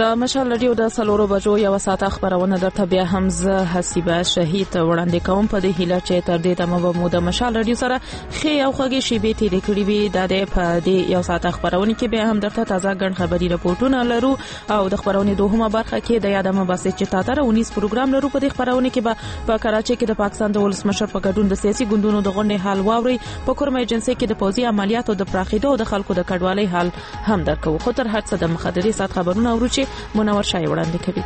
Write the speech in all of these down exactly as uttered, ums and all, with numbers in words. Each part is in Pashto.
د مشال رادیو د سلورو بجو یو ساعت خبرونه درته بیا هم زه حسیبه شهید وړاندې کوم په دې هیله چې تر دې دمه به مو د مشال رادیو سره خې او خوږې شیبې تیرې کړې وي. د په دې یو ساعت خبرونه کې بیا هم درته تازه ګڼ خبري راپورټونه لرو او د خبرونه دوهمه برخه کې د یادمه باسي چې تاتره اونیس پروګرام لرو. په دې خبرونه کې به په کراچۍ کې د پاکستان د ولسمشر په ګډون د سیاسي ګوندونو د غونډې حال واوري. په کورمه ایجنسي کې د پوځي عملیاتو د پراخېدو او د خلکو د کډوالۍ حال هم درکو. خو تر هر څه د مخدري سات خبرونه اورو چې منور شای وړاندې کوي.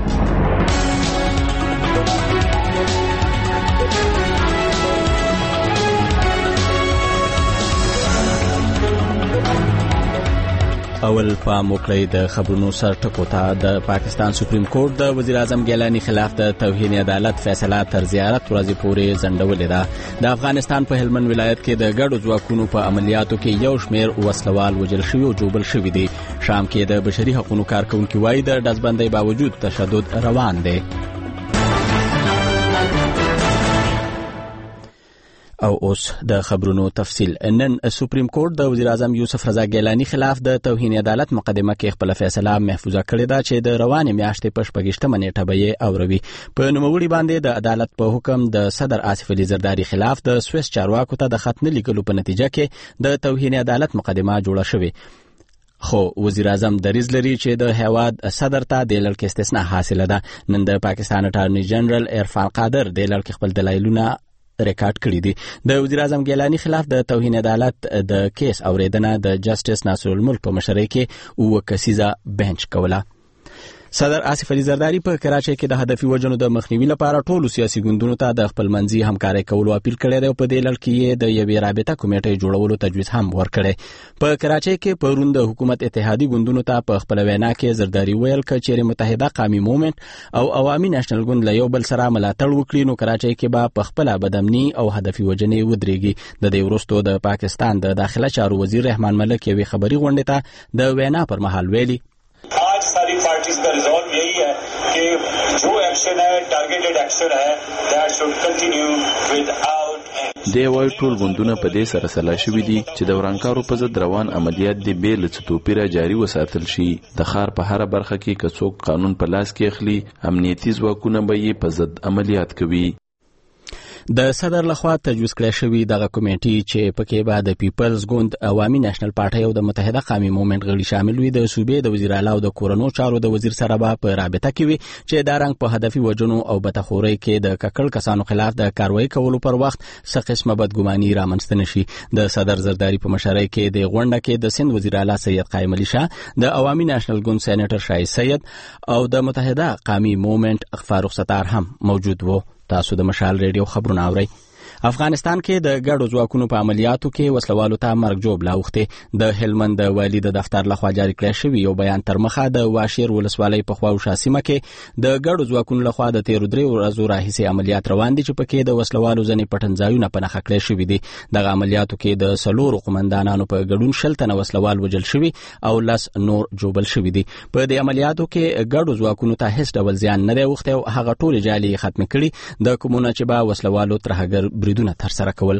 اول په موکړی د خبرونو سر ټکو ته د پاکستان سپریم کورټ د وزیر اعظم ګیلانی خلاف د توهین عدالت فیصله تر زیارت ورځې پورې ځنډولې ده. د افغانستان په هلمند ولایت کې د ګډو ځواکونو په عملیاتو کې یو شمیر وسلوال وژل شوي او جوړل شوي دي. شام کې د بشري حقوقو کارکونکو وایي د ډزبندۍ باوجود تشدد روان دی. او اوس د خبرونو تفصیل. نن سپریم کورټ د وزیر اعظم یوسف رضا ګیلانی خلاف د توهین عدالت مقدمه کې خپل فیصله محفوظه کړې ده چې د روانې میاشتې په شپږشتمه نیټه به یې اوروي. په نوموړي باندې د عدالت په حکم د صدر آصف علي زرداری خلاف د سویس چارواکو ته د خط نه لیکلو په نتیجه کې د توهین عدالت مقدمه جوړه شوې. خو وزیر اعظم دریځ لري چې د هیواد صدر ته د لړ کې استثناء حاصله ده. نن د پاکستان اټارنی جنرال عرفان قادر د لړ کې خپل دلایلونه ریکارډ کړی دي. د وزیر اعظم ګیلانی خلاف د توهین عدالت د کیس اوریدنه د جسټس ناصر الملک په مشرۍ کې اوه کسیزه بنچ کوله. صدر آصف علي زرداری په کراچۍ کې د هدفي وژنو د مخنیوي لپاره ټولو سیاسي ګوندونو ته د خپل منځي همکارۍ کولو اپیل کړی دی او په دې لړ کې یې د یوې رابطه کمیټې جوړولو تجویز هم ورکړی. په کراچۍ کې پرون د حکومت اتحادي ګوندونو ته په خپل وینا کې زرداری ویل ک چې متحده قومي موومېنټ او عوامي نېشنل ګوند له یو بل سره ملاتړ وکړي نو کراچۍ کې به په خپل بدامني او هدفي وژنې ودرېږي. د دې وروسته د پاکستان د داخله چارو وزیر رحمان ملک یوې خبري غونډې ته د وینا پر مهال ویلي आज सारी पार्टीज का रिजॉल्व यही है कि जो एक्शन है टारगेटेड एक्शन है दैट शुड कंटिन्यू विदाउट دی وای ټول غوندونه په دې سره سلا شوي دي چې د ورانکارو په ضد روان عملیات دی به له توپیره جاري وساتل شي. د ښار په هر برخه کې که څوک قانون په لاس کې اخلي امنیتي ځواکونه به یې په ضد عملیات کوي. د صدر لخوا تجویز کړی شوی دغه کمیټې چې پکې به د پیپلز ګوند، عوامي نېشنل پارټي او د متحده قومي موومېنټ غړي شامل وي. د صوبې د وزیر اعلی او د کورونو چارو د وزیر سره به په رابطه کې وي چې دا رنګ په هدفي وژنو او بدخورۍ کې د ککړ کسانو خلاف د کاروایی کولو پر وخت څه قسمه بدګماني رامنځته نشي. د صدر زرداری په مشرۍ کې د غونډه کې د سند وزیر اعلی سید قائم علي شاه، د عوامي نېشنل ګوند سېنیټر شاهد سید او د متحده قومي موومېنټ فاروق ستار هم موجود وو. تاسو د مشال ریډیو خبرونه اورئ. افغانستان کې د ګډو ځواکونو په عملیاتو کې وسلوالو ته مرګ جوړ لاوخته. د هلمند د والي د دفتر لخوا جاری کړی شوی یو بیان تر مخه د واشیر ولسوالۍ په خوا او شاسمه کې د ګډو ځواکونو لخوا د تیر درې ورځو راهیسې عملیات روان دي چې پکې د وسلوالو ځنې پټنځایونه په نښه کړی شوي دي. دغه عملیاتو کې د څلورو قومندانانو په ګډون شل تنه وسلوال وژل شوي او لس نور جوړل شوي دي. په دې عملیاتو کې ګډو ځواکونو ته هیڅ ډول زیان نه دی اوښتی او هغه ټول جالي ختم کړي. د کومونه چې به وسلوالو ترهګر بریدونه ترسره کول.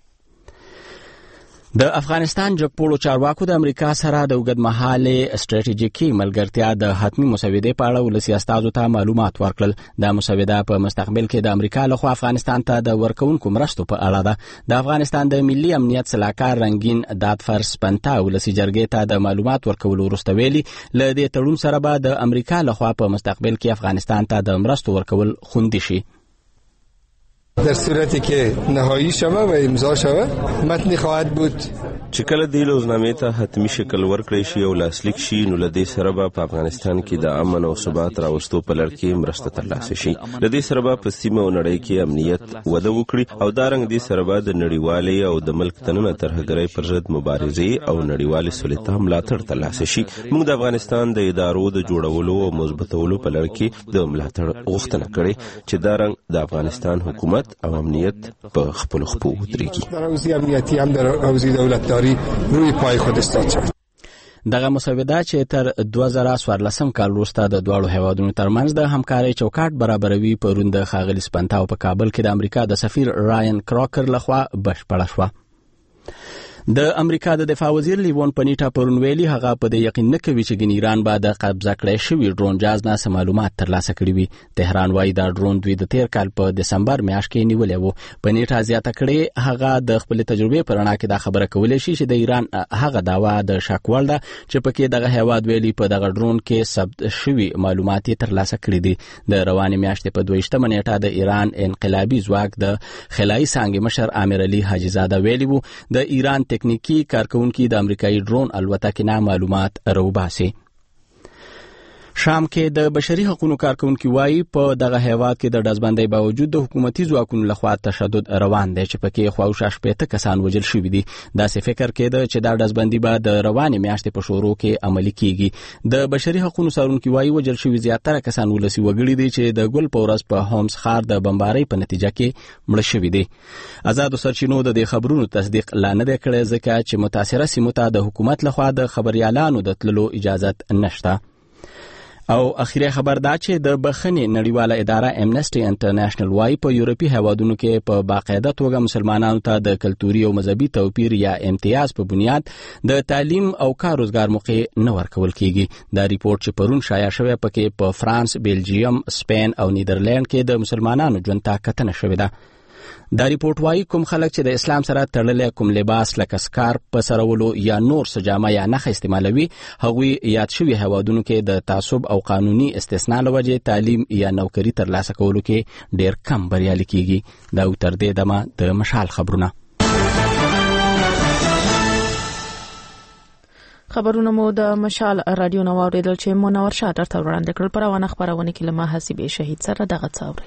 د افغانستان جګپوړو چارواکو د امریکا سره د اوږدمهالې سټریټیژیکي ملګرتیا د حتمي مسودې په اړه ولسي استازو ته معلومات ورکړل. دا مسوده په مستقبل کې د امریکا لخوا افغانستان ته د ورکوونکو مرستو په اړه ده. د افغانستان د ملي امنیت سلاکار رنگین دادفر سپنتا ولسي جرګې ته د معلومات ورکولو وروسته ویلي له دې تړون سره به د امریکا لخوا په مستقبل کې افغانستان ته د مرستو ورکول خوندي شي. در صورتی که نهایی شوه و امضا شوه متنی خواهد بود چې کله دې لوزنامې ته حتمی شکل ورکړی شي او لاسلیک شي نو له دې سره به په افغانستان کې د امن او ثبات راوستو په لړ کې مرسته ترلاسه شي. له دې سره به په سیمه او نړۍ کې امنیت وده وکړي او دارنګ دې سره به د نړیوالې او د ملک دننه ترهګرۍ پر ضد مبارزې او نړیوالې سولې ته ملاتړ ترلاسه شي. موږ د افغانستان د ادارو د جوړولو او مثبتولو په لړ کې د ملاتړ غوښتنه کړې چې دارنګ د افغانستان حکومت او امنیت په خپل خپل ودرېږي. در حوزه امنیتی هم در حوزه دولتداری روی پای خود استاد شد. دغه مسوده چې تر دوه زره څوارلسم کال وروسته د دواړو هیوادونو ترمنځ د همکارۍ چوکاټ برابروي پرون د ښاغلي سپنتا په کابل کې د امریکا د سفیر راین کراکر لخوا بشپړه شوه. د امریکا د دفاع وزیر لیوون پنیټا پرون ویلي هغه په دې یقین نه کوي چې ګن ایران به د قبضه کړی شوی ډرون جهاز نه معلومات ترلاسه کړي وي. تهران وايي دا ډرون دوی د تیر کال په دسمبر میاشت کې نیولې وو. پنیټا زیاته کړې هغه د خپل تجربې پر اړه کې دا خبره کولای شي چې د ایران هغه داوا د شک وړ ده چې پکې دغه هیواد ویلي په دغه ډرون کې ثبت شوی معلومات ترلاسه کړي دي. د روانې میاشتې په دویشتمه نیټه د ایران انقلابي ځواک د خلایي څانګې مشر عامر علي حاجي زاده ویلي وو د ایران تکنیکی کارکونکي د امریکایي ډرون الوتکې نه معلومات راوباسي. شام کې د بشري حقوقو کارکونکي وایي په دغه هیواد کې د دزبندۍ باوجود د حکومتي ځواکونو لخوا تشدد روان دی چې پکې خواوشا شپېته کسان وژل شوي دي. داسې فکر کېده چې دا دزبندي به د روانې میاشتې په شروع کې عملي کیږي. د بشري حقوقو څارونکي وایي وژل شوي زیاتره کسان ولسي وګړي دي چې د ګل په ورځ په هومس ښار د بمبارۍ په نتیجه کې مړه شوي دي. آزادو سرچینو د دې خبرونو تصدیق لا نه دی کړی ځکه چې متاثره سیمو ته د حکومت لخوا د خبريالانو د تللو اجازه نشته. او اخیری خبر دا چې د بخښنې نړیواله اداره امنسټي انټرنیشنل وايي په یورپي هیوادونو کې په باقاعده توګه مسلمانانو ته د کلتوري او مذهبي توپیر یا امتیاز په بنیاد د تعلیم او کار روزګار موقع نه ورکول کیږي. دا ریپورت چې پرون شایع شوی پکې په فرانس، بیلجیم، سپین او نیدرلند کې د مسلمانانو ژوند ته کتنه شوې ده. دا ریپورت وايي کوم خلک چې د اسلام سره تړلې کوم لباس لکه سکارپ په سرولو یا نور سجامه یا نخ استعمالوي هغوی یاد شوی هوادونو کې د تعصب او قانوني استثناء لوجه تعلیم یا نوکری ترلاسه کولو کې ډیر کم بریالي کیږي. دا تر دې دمه د مشال خبرونه. خبرونه مو د مشال رادیو نو اوریدل چې منور شاه درته وړاندې کړل. پر روانه خبرونه کې لمه حسیبې شهید سره دغه څاوري.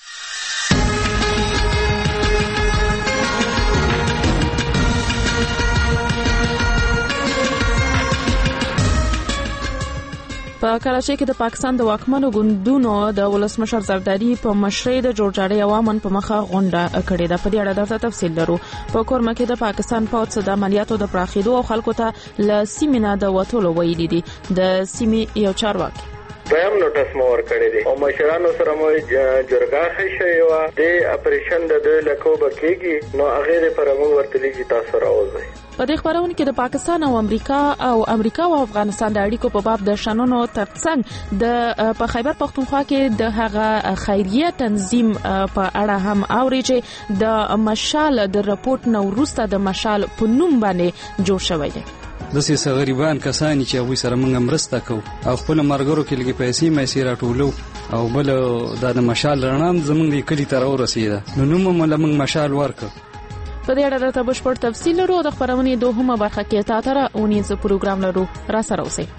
په کراچۍ کې د پاکستان د واکمنو ګوندونو د ولسمشر زرداری په مشرۍ د جوړجاړي عوامن په مخه غونډه کړې ده. په دې اړه درته تفصیل لرو. په کورمه کې د پاکستان پوځ د عملیاتو د پراخېدو او خلکو ته ل سیمینه د وټولو ویلي دي. د سیمې یو چارواکي دیم نوټس مو ورکړی دی او مشرانو سره مو جرګه شوی و د اپریشن د دوی لکو بکیږي نو هغه پر موږ ورتلی چې تاسو راوځي. په دې خبرونه کې د پاکستان او امریکا او امریکا او افغانستان د اړیکو په باب د شنونو ترڅنګ د په خیبر پختونخوا کې د هغه خیریه تنظیم په اړه هم اوري چې د مشال د رپورت نو وروسته د مشال په نوم باندې جوړ شوی دی. د سیاسي غریبان کسان چې هغه سره موږ مرسته کوو او خپل مرګرو کې لګي پیسې مې سیرا ټولو او بل د مشال رڼام زمونږ کلی تر ورسېده نو نو موږ موږ مشال ورکو. په دې اړه د بشپړ تفصیل لرو. د خبرونې دوهمه برخه کې تا تر اونیز پروګرام لرو را سره اوسئ.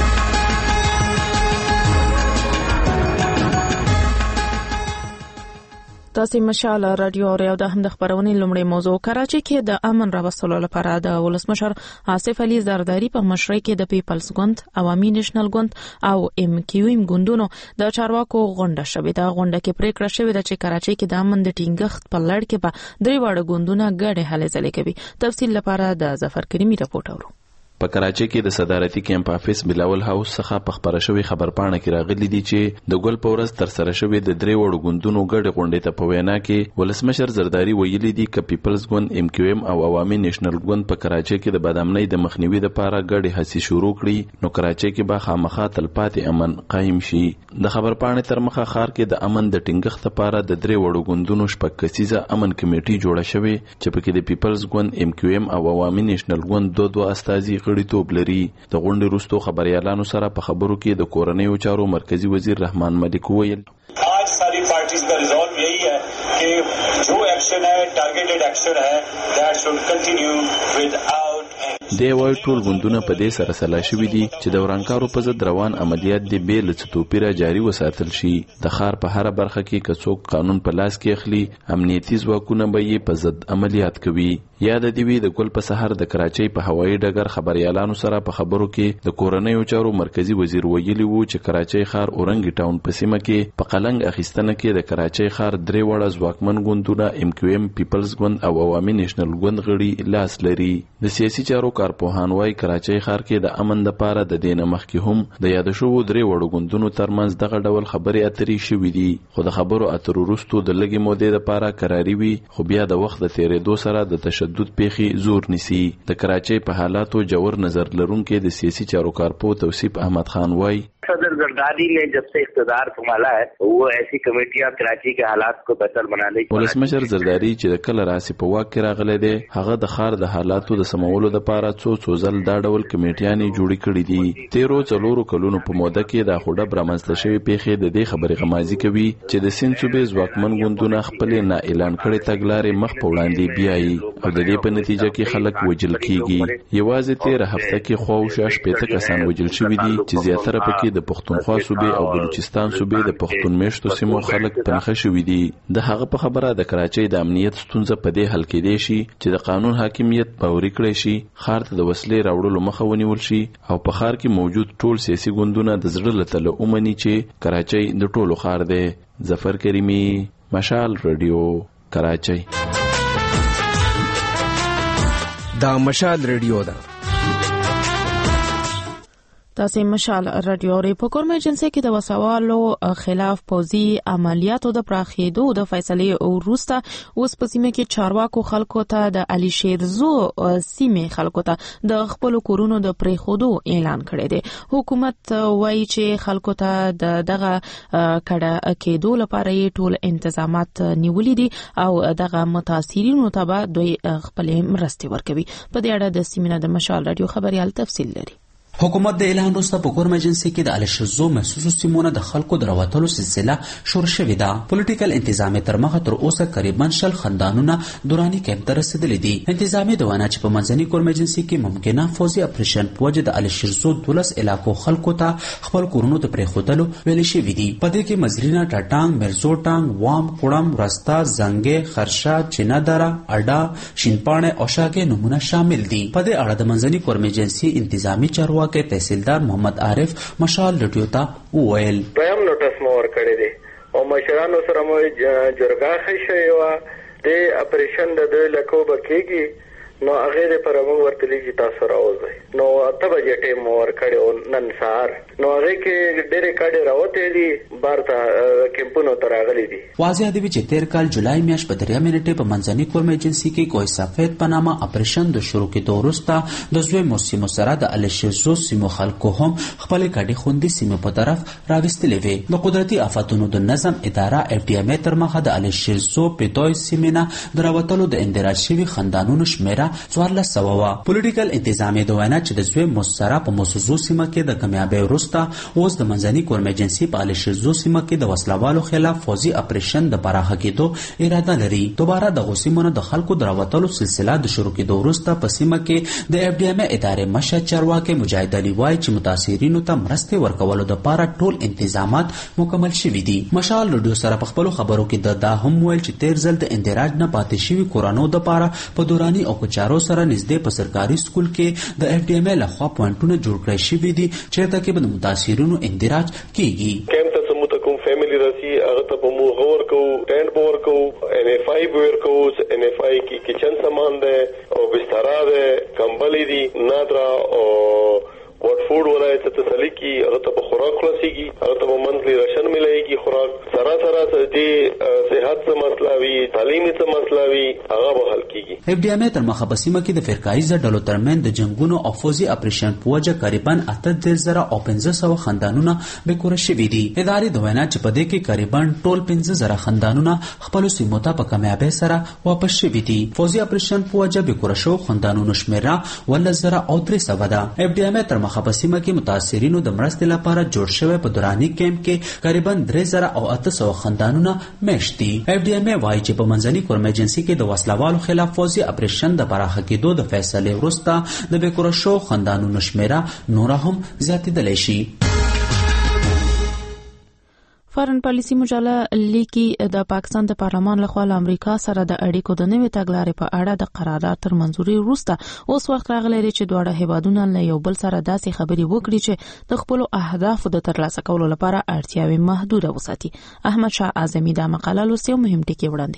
تاسو مشال رادیو او د هم د خبرونې لومړی موضوع کراچۍ کې د امن راوستلو لپاره د ولسمشر آصف علي زرداری په مشرۍ کې د پیپلز ګوند، عوامي نېشنل ګوند او ام کیو ایم ګوندونو د چارواکو غونډه شوې ده. غونډه کې پریکړه شوې ده چې کراچۍ کې د امن د ټینګښت په لړ کې به درې واړه ګوندونه ګډه هلې ځلې کوي. تفصیل لپاره د ظفر کریمي راپورټ اورو. په کراچۍ کې د صدارتي کیمپ افیس بلاول هاوس څخه په خبره شوی خبرپاڼه کې راغلي دي چې د ګل په ورځ تر سره شوی د درې وړو ګوندونو ګډه غونډه ته په وینا کې ولسمشر زرداری ویلي دي ک پیپلز ګوند، ام کیو ایم او عوامي نېشنل ګوند په کراچۍ کې د بادامنۍ د مخنیوي لپاره ګډه هڅې شروع کړي نو کراچۍ کې به خامخا تلپاتې امن قائم شي. د خبرپاڼې تر مخه ښار کې د امن د ټینګښت لپاره د درې وړو ګوندونو شپږ کسیزه امن کمیټي جوړه شوې چې پکې د پیپلز ګوند، ام کیو ایم او عوامي نېشنل ګوند دوه دوه استازي غړیتوب لري. د غونډې وروسته خبريالانو سره په خبرو کې د کورنیو چارو مرکزی وزیر رحمان ملک ویل आज सारी पार्टीज का रिजॉल्व यही है कि जो एक्शन है टारगेटेड एक्शन है दैट शुड कंटिन्यू विदाउट دی وای ټول غوندونه په دې سره سلا شوې دي چې د ورانکارو په ضد روان عملیات دی به له توپیره جاری وساتل شي. د ښار په هر برخه کې کڅوک قانون په لاس کې اخلي امنیتي ځواکونه به یې په ضد عملیات کوي. یاد دی وی د ګل په سحر د کراچۍ په هوایي ډګر خبريالانو سره په خبرو کې د کورنیو چارو مرکزی وزیر ویلي وو چې کراچۍ ښار اورنګ ټاون په سیمه کې په قلنګ اخیستنه کې د کراچۍ ښار درې وړه ځواکمن ګوندونه ام کیو ایم، پیپلز ګوند او عوامي نېشنل ګوند غړي لاس لري. د سیاسي چارو کارپوهان وايي کراچۍ ښار کې د امن لپاره د دې نه مخکې هم د یاد شوو درې وړو ګوندونو ترمنځ دغه ډول خبرې اترې شوې دي، خو د خبرو اترو وروسته د لږې مودې لپاره کراري وي، خو بیا د وخت د تیرېدو سره د تشدد پیښې زور نیسي. د کراچۍ په حالاتو جوور نظر لرونکي د سیاسي چارو کارپو توصیف احمد خان وايي صدر زرداری نے جب سے اقتدار संभाला है वो ऐसी कमेटियां कराची के हालात को बेहतर बनाने की ولسمشر زرداری چې د کله راسي په واک کې راغلی دی هغه د ښار د حالاتو د سمولو لپاره څو څو ځل دا ډول کمیټیانې جوړې کړې دي. تیرو څلورو کلونو په موده کې د خوډه برامنځته شوی پیښې د دې خبرې غمازي کوي چې د سیند صوبې ځواکمن ګوندونه خپل نه اعلان کړي تګلارې مخ په وړاندې بیایي او د دې په نتیجه کې خلک وجل کیږي. یوازې تیر هفته کې خواوشا شپېته کسان وجل شوي دي چې زیاتره پکې د پښتونخوا صوبې او بلوچستان صوبې د پښتون میشتو سیمو خلک پنخه شوي دي. د هغه په خبره د کراچۍ د امنیت ستونزه په دې حل کېدای شي چې د قانون حاکمیت باوري کړی شي، ښار ته د وسلې راوړلو مخه ونیول شي او په ښار کې موجود ټول سیاسي ګوندونه د زړه له تله ومني چې کراچۍ د ټولو ښار دی. ظفر کریمي، مشال رادیو، کراچۍ. دا مشال رادیو ده. تاسو مشال رادیو ری په کورم ایجنسی کې د وسوالو خلاف پوزي عملیاتو د پراخېدو د فیصلې او وروسته اوس په سیمه کې چارواکو خلکو ته د علي شیرزو سیمه خلکو ته د خپل کورونو د پریخودو اعلان کړی دی. حکومت وایي چې خلکو ته د دغه کډه کېدو لپاره ټول انتظامات نیولې دي او دغه متاثرینو ته به دوی خپل مرستې ورکوي. په دې اړه د سیمینار د مشال رادیو خبريال تفصیل لري. حکومت د اعلان وروسته په کورم ایجنسی کې د الشزو محسوسو سیمونو د خلکو د راوتلو سلسله شروع شوې ده. پولیټیکل انتظامی تر مخه تر اوسه قریبا شل خندانونه دوراني کیمپ ته رسیدلي دي. انتظامی د وینا چې په منځني کورم ایجنسی کې ممکنه فوزي اپریشن په وجه د الشزو دولس علاقو خلکو ته خپل کورونو ته پریښودلو ویل شوي دي. په دې کې مزرینا، ټاټانګ، مرزو ټانګ، وام، کوړم، رستا، زنګې، خرشا، چینادره، اډا، شینپاڼه او شاګې نمونه شامل دي. په دې اړه د منځني کورم ایجنسی انتظامی چارواکي کې تحصیلدار محمد عارف مشال رادیو ته وویل دویم نوټس مو ورکړی دی او مشرانو سره مو جرګه خښه و د اپریشن د دوی لکو بکیږي نو هغه پر موږ ورتلې تاسو راوځي نو اته بجې ټیم مو ورکړی نن سهار نو هغه کې ډېرې کډې راوته دي بارته کیمپونو ته راغلي دي. واضح دی چې تیر کال جولای میاشت په دریا منټه په منځني کورم ایجنسی کې کوی سفید په نامه اپریشن د شروع کېدو وروسته د زوی موسمو سره د الشزو سیمو خلکو هم خپل کډې خوندې سیمو په طرف راوستلې وي. د قدرتي آفاتونو د نظم اداره اف ډي ام تر مخه د الشزو په دوی سیمینه دراوتلو د اندراج شوی خندانونو شمیره څوارلس سوه وه. پولیټیکل انتظامی د وینا چې د زوی موسسره په موسسو سیمه کې د کامیابۍ وروسته اوس د منځني کورم ایجنسی په الشزو سیمه کې د وسلوالو خلاف فوزي اپریشن د پراخه کېدو اراده لري. دوباره د غوسیمونو د خلکو دراوتلو سلسله د شروع کېدو وروسته په سیمه کې د اف ډي ام ادارې مشر چارواکي مجاهد علي وایي چې متاثرینو ته مرستې ورکولو لپاره ټول انتظامات مکمل شوي دي. مشال رادیو سره په خپلو خبرو کې د دا هم ویل چې تیر ځل د اندراج نه پاتې شوي کورانو لپاره په دوراني او چارو سره نږدې په سرکاري سکول کې د اف ډي ام لخوا پوینټونه جوړ کړی شوي دي چې ته کې به متاثرینو اندراج کیږي. کیمپ ته سمو ته کوم فیملی راسي هغه ته به مو غور کو ټینټ بور کو ان اف آی بور کو ان اف آی کی کچن سامان ده او بستر ده کمبلې دي نادرا او وات فود ولایت ته تسلی کی هغه ته خوراک خلاصيږي هغه ته منځلي راشن ملایږي خوراک سره سره دې صحت څخه مسله وي تعلیمي څخه مسله وي هغه به حل کیږي. اف ډي ام تر مخه په سیمه کې د فرقایي ډلو ترمن د جنگونو او فوزي اپریشن په وجه قریبا اته دېرش زره او پنځه سوه خندانونه به کور شوي دي. ادارې د وینا چې په دې کې قریبا ټول پنځه زره خندانونه خپل سیمو ته په کامیابۍ سره واپس شوي دي. فوزي اپریشن په وجه به کور شو خندانونو شمیره ولس زره او درې سوه ده. اف ډي ام تر مخه په سیمه کې متاثرینو د مرستې لپاره جوړ شوی په دوراني کیمپ کې قریبا درې زره او اته سوه خندانونه میشت دي. اف ډي ام وايي چې په منځني کورم ایجنسی کې د وسلوالو خلاف فوزي اپریشن د پراخه کېدو د فیصلې وروسته د بیکوره شو خندانونو شمیره نوره هم زیاتېدلی شي. فارن پالیسي مجله لیکي د پاکستان د پارلمان لخوا له امریکا سره د اړیکو د نوې تګلارې په اړه د قرارداد تر منځوري وروسته اوس وخت راغلی دی چې دواړه هیوادونه له یو بل سره داسې خبرې وکړي چې د خپلو اهدافو د ترلاسه کولو لپاره اړتیاوې محدوده وساتي. احمد شاه اعظمي دا مقاله لوستې او مهم ټکي وړاندې کوي.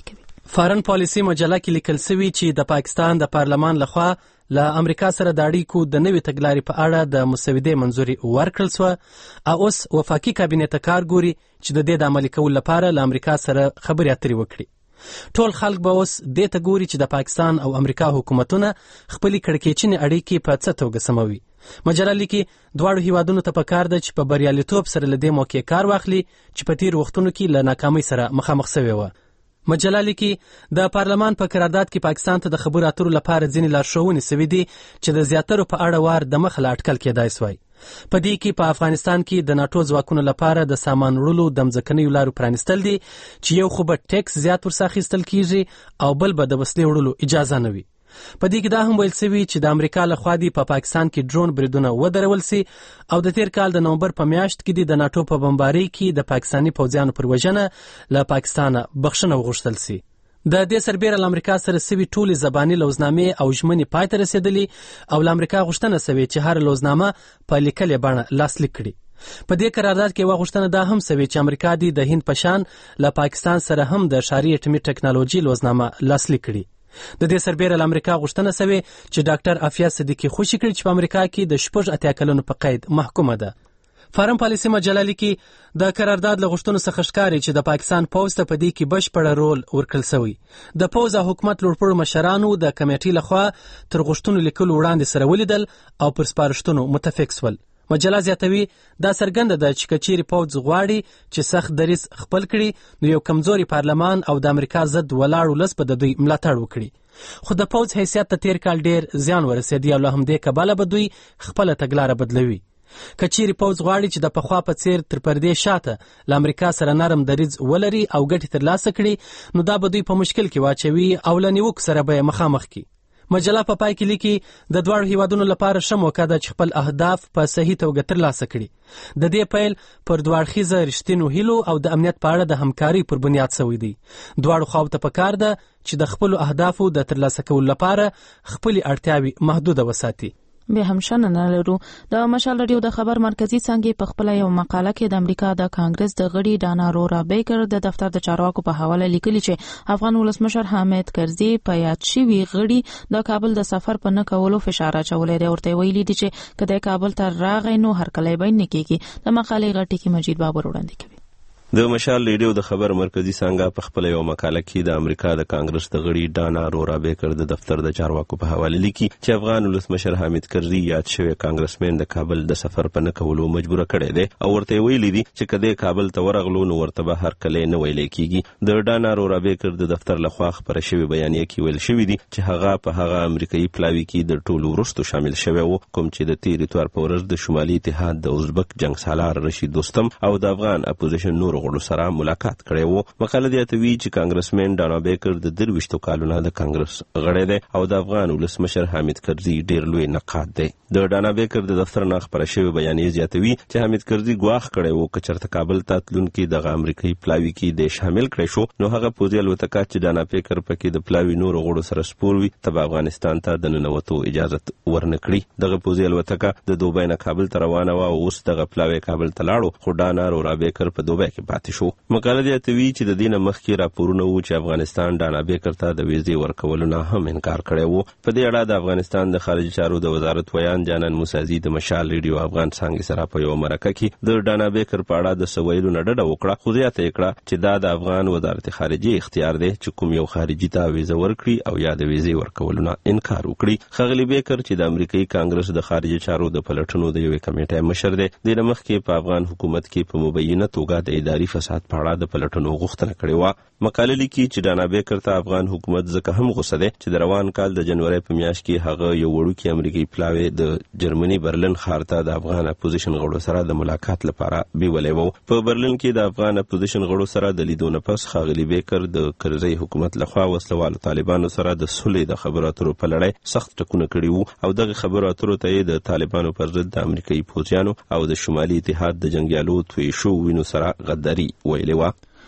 فارن پالیسي مجله کې لیکل شوی چې د پاکستان د پارلمان لخوا له امریکا سره د اړیکو د نوې تګلارې په اړه د مسودې منظوري ورکړل سوه او اوس وفاقي کابینې ته کار ګوري چې د دې د عملي کولو لپاره له امریکا سره خبرې اترې وکړي. ټول خلک به اوس دې ته ګوري چې د پاکستان او امریکا حکومتونه خپلې کړکېچنې اړیکې په څه توګه سموي. مجله لیکي دواړو هیوادونو ته پکار ده چې په بریالیتوب سره له دې موقع کار واخلي چې په تیر وختونو کې له ناکامۍ سره مخامخ شوې وه. مجله لیکي د پارلمان په قرارداد کې پاکستان ته د خبرو اترو لپاره ځینې لارښوونې سوي دي چې د زیاترو په اړه وار د مخه له اټکل کېدای سوی. په دې کې په افغانستان کې د ناټو ځواکونو لپاره د سامان وړلو د مځکنیو لارو پرانیستل دي چې یو خو به ټیکس زیات ورڅخه اخیستل کیږي او بل به د وسلې وړلو اجازه نه وي. په دې کې دا هم ویل سوي چې د امریکا لخوا دی په پا پاکستان کې ډرون بریدونه ودرول سي او د تیر کال د نومبر په میاشت کې دی د ناټو په بمبارۍ کې د پاکستاني پوځیانو پر وژنه له پاکستانه بخښنه وغوښتل سي. د دې سربیره له امریکا سره سوي ټولې زباني لوزنامې او ژمنې پای ته رسېدلې او له امریکا غوښتنه سوې چې هر لوزنامه په لیکلې بڼه لاسلیک کړي. په دې قرارداد کې یوه غوښتنه دا هم سوې چې امریکا دی د هند په شان له پاکستان سره هم د ښاري اټومي ټکنالوژي لوزنامه لاسلیک کړي. د دې سربیره له امریکا غوښتنه سوې چې ډاکټر عافیه صدیقي خوشي کړي چې په امریکا کې د شپږ اتیا کلونو په قید محکومه ده. فارن پالیسي مجله لیکي د قرارداد له غوښتنو څخه ښکاري چې د پاکستان پوځ ته په دې کې بشپړه رول ورکړل سوی. د پوځ او حکومت لوړپوړو مشرانو د کمیټې لخوا تر غوښتنو لیکلو وړاندې سره ولیدل او پر سپارښتنو متفق سول. مجله زیاتوي دا څرګنده ده چې که چیرې پوځ غواړي چې سخت دریځ خپل کړي نو یو کمزوري پارلمان او د امریکا ضد ولاړ ولس به د دوی ملاتړ وکړي. خو د پوځ حیثیت ته تیر کال ډیر زیان ورسېدی او له همدې کبله به دوی خپله تګلاره بدلوي. که چیرې پوځ غواړي چې د پخوا په څیر تر پردې شاته له امریکا سره نرم دریځ ولري او ګټې ترلاسه کړي نو دا به دوی په مشکل کې واچوي او له نیوکو سره به یې مخامخ کړي. مجله په پای کې لیکي د دواړو هیوادونو لپاره ښه موقع ده چې خپل اهداف په صحیح توګه ترلاسه کړي. د دې پیل پر دوه اړخیزه رښتینو هیلو او د امنیت په اړه د همکارۍ پر بنیاد شوی دی. دواړو خواو ته پکار ده چې د خپلو اهدافو د ترلاسه کولو لپاره خپلې اړتیاوې محدوده وساتي. به هم شننه لرو. د مشال رادیو د خبر مرکزی څنګه په خپل یو مقاله کې د امریکا د کانګرس د غړي ډانا رورا بیکر د دفتر د چارواکو په حواله لیکلي چې افغان ولسمشر حامد کرزي په یاد شوی غړي د کابل د سفر په نه کولو فشار اچولې دی. ورته ویلي دي چې کله کابل ته راغی نو هر کله به نه کېږي. د مقالې غټي کې مجید بابر وړاندې کوي. د مشال ریډیو د خبر مرکزی څنګه په خپل یو مقاله کې د امریکا د کانګرس د غړي ډانا رورا بیکر د دفتر د چارواکو په حواله لیکي چې افغان ولسمشر حامد کرزي یاد شوی کانګرسمن د کابل د سفر په نه کولو مجبور کړی دی او ورته ویلي دي چې کله کابل ته ورغلو نو ورته به هر کله نه ویل کېږي. د ډانا رورا بیکر د دفتر لخوا خبر شوی بیانیه کې ویل شوی دی چې هغه په هغه امریکایي پلاوی کې د ټولو وروستو شامل شوی وو کوم چې د تیر اتوار په ورځ د شمالي اتحاد د ازبک جنگ سالار رشید دوستم او د افغان اپوزیشن نور غړو سره ملاقات کړی وو. مقاله زیاتوي چې کانګرسمن ډانا بیکر د درویشتو کالونو د کانګرس غړی دی او د افغان ولسمشر حامد کرزي ډیر لوی نقاد دی. د ډانا بیکر د دفتر نه خبر شوی بیانیه زیاتوي چې حامد کرزي ګواښ کړی وو چې چرته کابل ته تلونکي د امریکایي پلاوی کې د شامل کړی شو نو هغه پوځي الوتکه چې ډانا بیکر پکې د پلاوی نور غړو سره سپور وي تبع افغانستان ته د ننوتو اجازه ورنکړي. دغه پوځي الوتکه د دوبۍ نه کابل ته روانه و او اوس دغه پلاوی کابل ته لاړو خو ډانا رورا بیکر په دوبۍ کې پاتې شو. مقاله زیاتوي چې د دې نه مخکې راپورونه وو چې افغانستان ډانا بیکر ته د ویزې ورکولو نه هم انکار کړی وو. په دې اړه د افغانستان د خارجي چارو د وزارت ویان جانان موسازي د مشال ریډیو افغان څنګه سره په یو مرکه کې د ډانا بیکر په اړه د سویلو نه ډډه وکړه خو زیاته کړه چې دا د افغان وزارت خارجي اختیار دی چې کوم یو خارجي ته ویزه ورکړي او یا د ویزې ورکولو نه انکار وکړي. خغلی بیکر چې د امریکایي کانګرس د خارجي چارو د پلټنو د یوې کمیټې مشر دی د مخکې په افغان حکومت کې په مبینه توګه د اداري فساد په اړه د پلټنو غوښتنه کړې و. مقاله لیکي چې ډانا بیکر ته افغان حکومت ځکه هم غوسه دی چې د روان کال د جنوري په میاشت کې هغه یو وړوکی امریکایي پلاوی د جرمني برلن ښار ته د افغان اپوزیشن غړو سره د ملاقات لپاره بیولې وو. په برلن کې د افغان اپوزیشن غړو سره د لیدو نه پس ښاغلي بیکر د کرزي حکومت لخوا وسلوالو طالبانو سره د صلح د خبرو اترو په لړۍ سخت ټکونه کړي وو او دغه خبرو اترو ته د طالبانو پر ضد د امریکایي پوځیانو او د شمالي اتحاد د جنگیالو توی شو وینو سره غداري ویلې وه.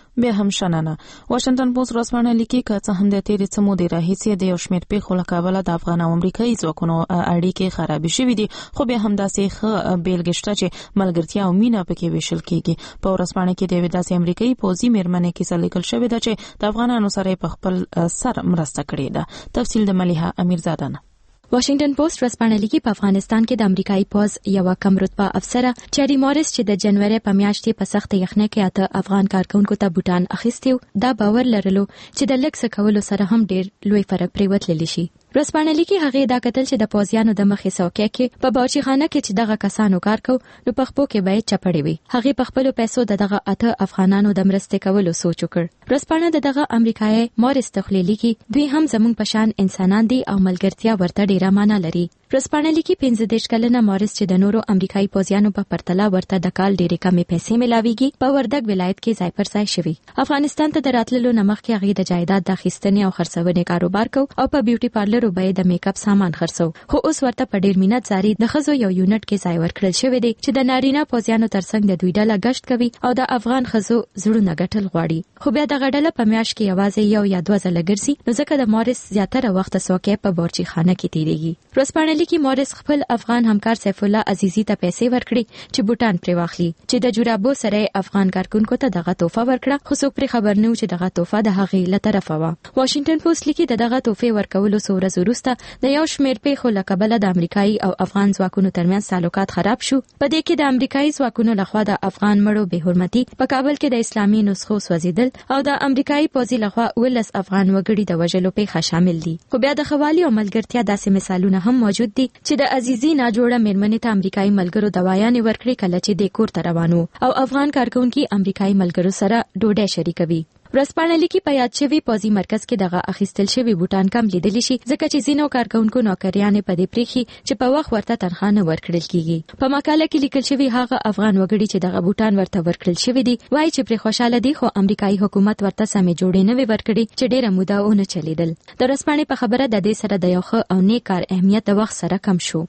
بیا هم شننه. واشنگټن پوسټ ورځپاڼه لیکي چې څه هم د تیرې څه مودې راهیسې د یو شمېر پیښو له کبله د افغان او امریکایي ځواکونو اړیکې خرابې شوې دي، خو بیا هم داسې ښه بیلګې شته چې ملګرتیا او مینه پکې ویشل کیږي. په ورځپاڼه کې د یوې داسې امریکایي پوځي مېرمنې کیسه لیکل شوې ده چې د افغانانو سره په خپل سر مرسته کړې ده. تفصیل د ملیحه امیرزاده نه. واشنگټن پوسټ ورځپاڼه لیکي په افغانستان کې د امریکایي پوځ یو کم رتبه افسره چری مورس چې د جنوري په میاشت کې په سخت یخنۍ کې اته افغان کارکونکو ته بوتان اخیستیو، دا باور لرلو چې د لږ څه کولو سره هم ډیر لوی فرق پریوتلی شي. ورځپاڼه لیکي هغه دا کتل چې د پوځیانو د مخې څوکۍ کې په باچیخانه کې چې دغه کسانو کار کو نو په خپل کې باید چپړې وي. هغه په خپل پیسو دغه اته افغانانو د مرستې کولو سوچ وکړ. ورځپاڼه دغه امریکایي مورس تخلیلی کې دوی هم زموږ پشان انسانان دي او ملګرتیا ورته ډیره معنی لري. ورځپاڼه لیکي پنځه دیرش کلنه مورس چې د نورو امریکایي پوځیانو په پرتله ورته د کال ډیره کمې پیسې ملاويږي، په وردګ ولایت کې ځای پر ځای شوی. افغانستان ته د راتللو نمخ کې هغه د جایداد د اخیستنې او خرڅونې کاروبار کو او په بیوټي پارلر وبې د میک اپ سامان خرڅو، خو اوس ورته په ډیر مینت زاري د خزو یو یونټ کې ځای ورکړل شوی دی چې د نارینه پوځیانو ترڅنګ د دوی ډله گشت کوي او د افغان خزو زړونه ګټل غواړي. خو بیا د غډله په میاشت کې یوازې یو یا دوه ځله ګرځي، نو ځکه د مورس زیاتره وخت سوکې په بورچی خانه کې تیریږي. ورځپاڼه لیکي مورس خپل افغان همکار سیف الله عزیزی ته پیسې ورکړي چې بوتان پرې واخلي، چې د جورابو سره افغان کارکونکو ته دغه تحفه ورکړه، خو څوک پرې خبر نه و چې دغه تحفه د هغې له طرفه و. واشنگټن پوسټ لیکي دغه تحفه ورکولو څو ورځې وروسته د یو شمېر پیښو له کبله د امریکایي او افغان ځواکونو ترمنځ تعلقات خراب شو. په دې کې د امریکایي ځواکونو لخوا د افغان مړو بې حرمتي، په کابل کې د اسلامي نسخو سوځیدل او د امریکایي پوځي لخوا ولس افغان وګړي د وژلو پیښه شامل دي. خو بیا د خوالي او ملګرتیا داسې مثالونه هم موجود دي چې د عزیزي ناجوړه مېرمنې ته امریکایي ملګرو دوايانې ورکړي کله چې د کور ته روانو او افغان کارکونکي امریکایي ملګرو سره ډوډۍ شریکوي. ورځپاڼه لیکي په یاد شوی پوځي مرکز کې دغه اخیستل شوی بوتان کم لیدل شي، ځکه چې زینو کارکونکو نوکریانې په دې پریخي چې په وخت ورته تنخواه نه ورکړل کیږي. په مقاله کې لیکل شوی هغه افغان وګړي چې دغه بوتان ورته ورکړل شوی دي وایي چې پر خوشاله دي، خو امریکایي حکومت ورته سمې جوړې نه وي ورکړي چې ډیره موده ونه چلیدل. د ورځپاڼې په خبره د دې سره د یو ښه او نیک کار اهمیت د وخت سره کم شو.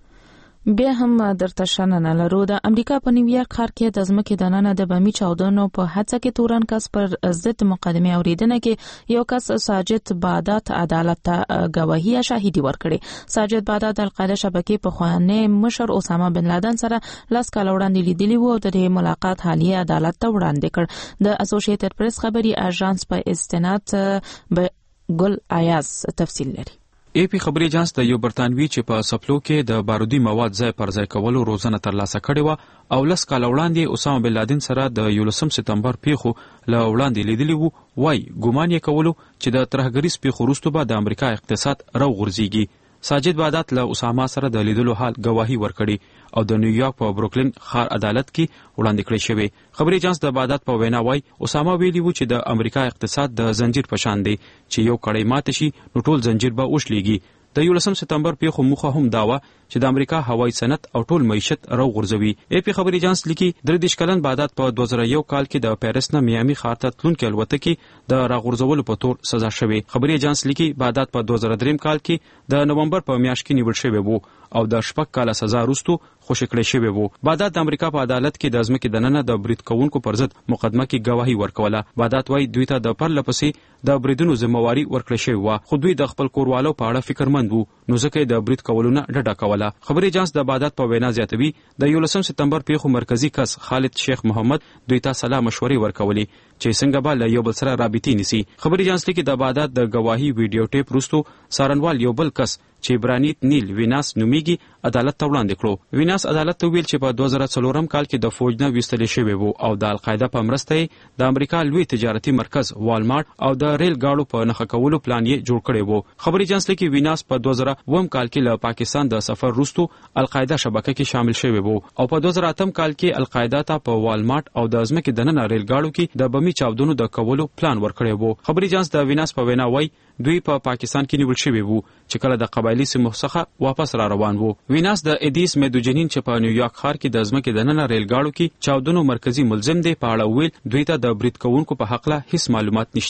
بیا هم درته شننه لرو. د امریکا په نیویارک ښار کې د ځمکې دننه د بمي چاودنو په حادثه کې تورن کس پر ضد مقدمه اوریدنه کې یو کس ساجد بادات عدالت ته گواهی شاهدی ورکړي. ساجد بادات د القاعده شبکې په خوانې مشر اسامه بن لادن سره لاس کال وړاندې لیدلی وو او د ملاقات حالیه عدالت ته وړاندې کړ. د اسوسییټډ پریس خبري اژانس په استناد به ګل ایاز تفصیل لري. ای پی خبري اژانس د یو برتانوي چې په سپلو کې د بارودي مواد ځای پر ځای کولو روزنه ترلاسه کړې و او لس کال وړاندې اسامه بن لادن سره د یولسم سپتمبر پیښو له وړاندې لیدلی وو، وای ګومان یې کولو چې د ترهګریز پیښو وروسته به د امریکا اقتصاد راوغورځيږي. ساجد بادات له اسامه سره د لیدلو حال گواهی ورکړي او د نیویارک په بروکلین ښار عدالت کې وړاندې کړی شوی. خبري اژانس د بادات په وینا وای اسامه ویلی و چې د امریکا اقتصاد د زنجیر په شان دی چې یو کړی ماته شي نو ټول زنجیر به وشلېږي. د یولسم سپتمبر پیښو موخه هم داوا چې د امریکا هوایي صنعت او ټول معیشت راوغورځوي. ای پی خبري اژانس لیکي درې دیرش کلن بادات په دوه زره یو کال کې د پیرس نه میامي ښار ته تلونکي الوتکې د راغورځولو په تور سزا شوی. خبري اژانس لیکي بادات په دوه زره درې کال کې د نومبر په میاشت کې نیول شوی وو او د شپږ کاله سزا وروسته خوشی کړی شوی وو. بادات د امریکا په عدالت کې د ځمکې دننه د برید کوونکو پر ضد مقدمه کې گواهی ورکوله. بادات وایي دوی ته د پرلپسې د بریدونو ذمہواری ورکړل شوی و، خو دوی د خپل کوروالو په اړه فکرمند وو نو ځکه د برید کولو نه ډډه کوله. خبري اژانس د بادات په وینا زیاتوي د یولسم سپتمبر پیښو مرکزی کس خالد شیخ محمد دوی ته سلا مشورې ورکولې چې څنګه به له یو بل سره رابطې نیسي. خبري اژانس لیکي د بادات د گواهی ویډیو ټیپ وروسته سارنوال یو بل کس چې برانیت نیل ویناس نومیږي عدالت ته وړاندې کړو. ویناس عدالت ته ویل چې په دوه زره څلورم کال کې د فوج نه ویستل شوی وو او د القاعده په مرسته د امریکا لوی تجارتي مرکز والمارټ او د ریل گاډو په نښه کولو پلان یې جوړ کړی وو. خبري اژانس لیکي ویناس په دوه زره اووم کال کې له پاکستان د سفر وروسته القاعده شبکه کې شامل شوی وو او په دوه زره اتم کال کې القاعده ته په والمارټ او د ځمکې دننه ریل گاډو کې د بمي چاودنو د کولو پلان ورکړی وو. خبري اژانس د ویناس په وینا وایي دوی په پا پاکستان کې نیول شوی وو چې کله د قبایلی سیمو څخه واپس را روان وو. ویناس د ادیس میدوجنین چې په نیویارک ښار کې د ځمکې دننه ریل گاډو کې چاودنو مرکزی ملزم دی په اړه ویل دوی ته د برید کوونکو په حق له هیڅ معلومات نشته.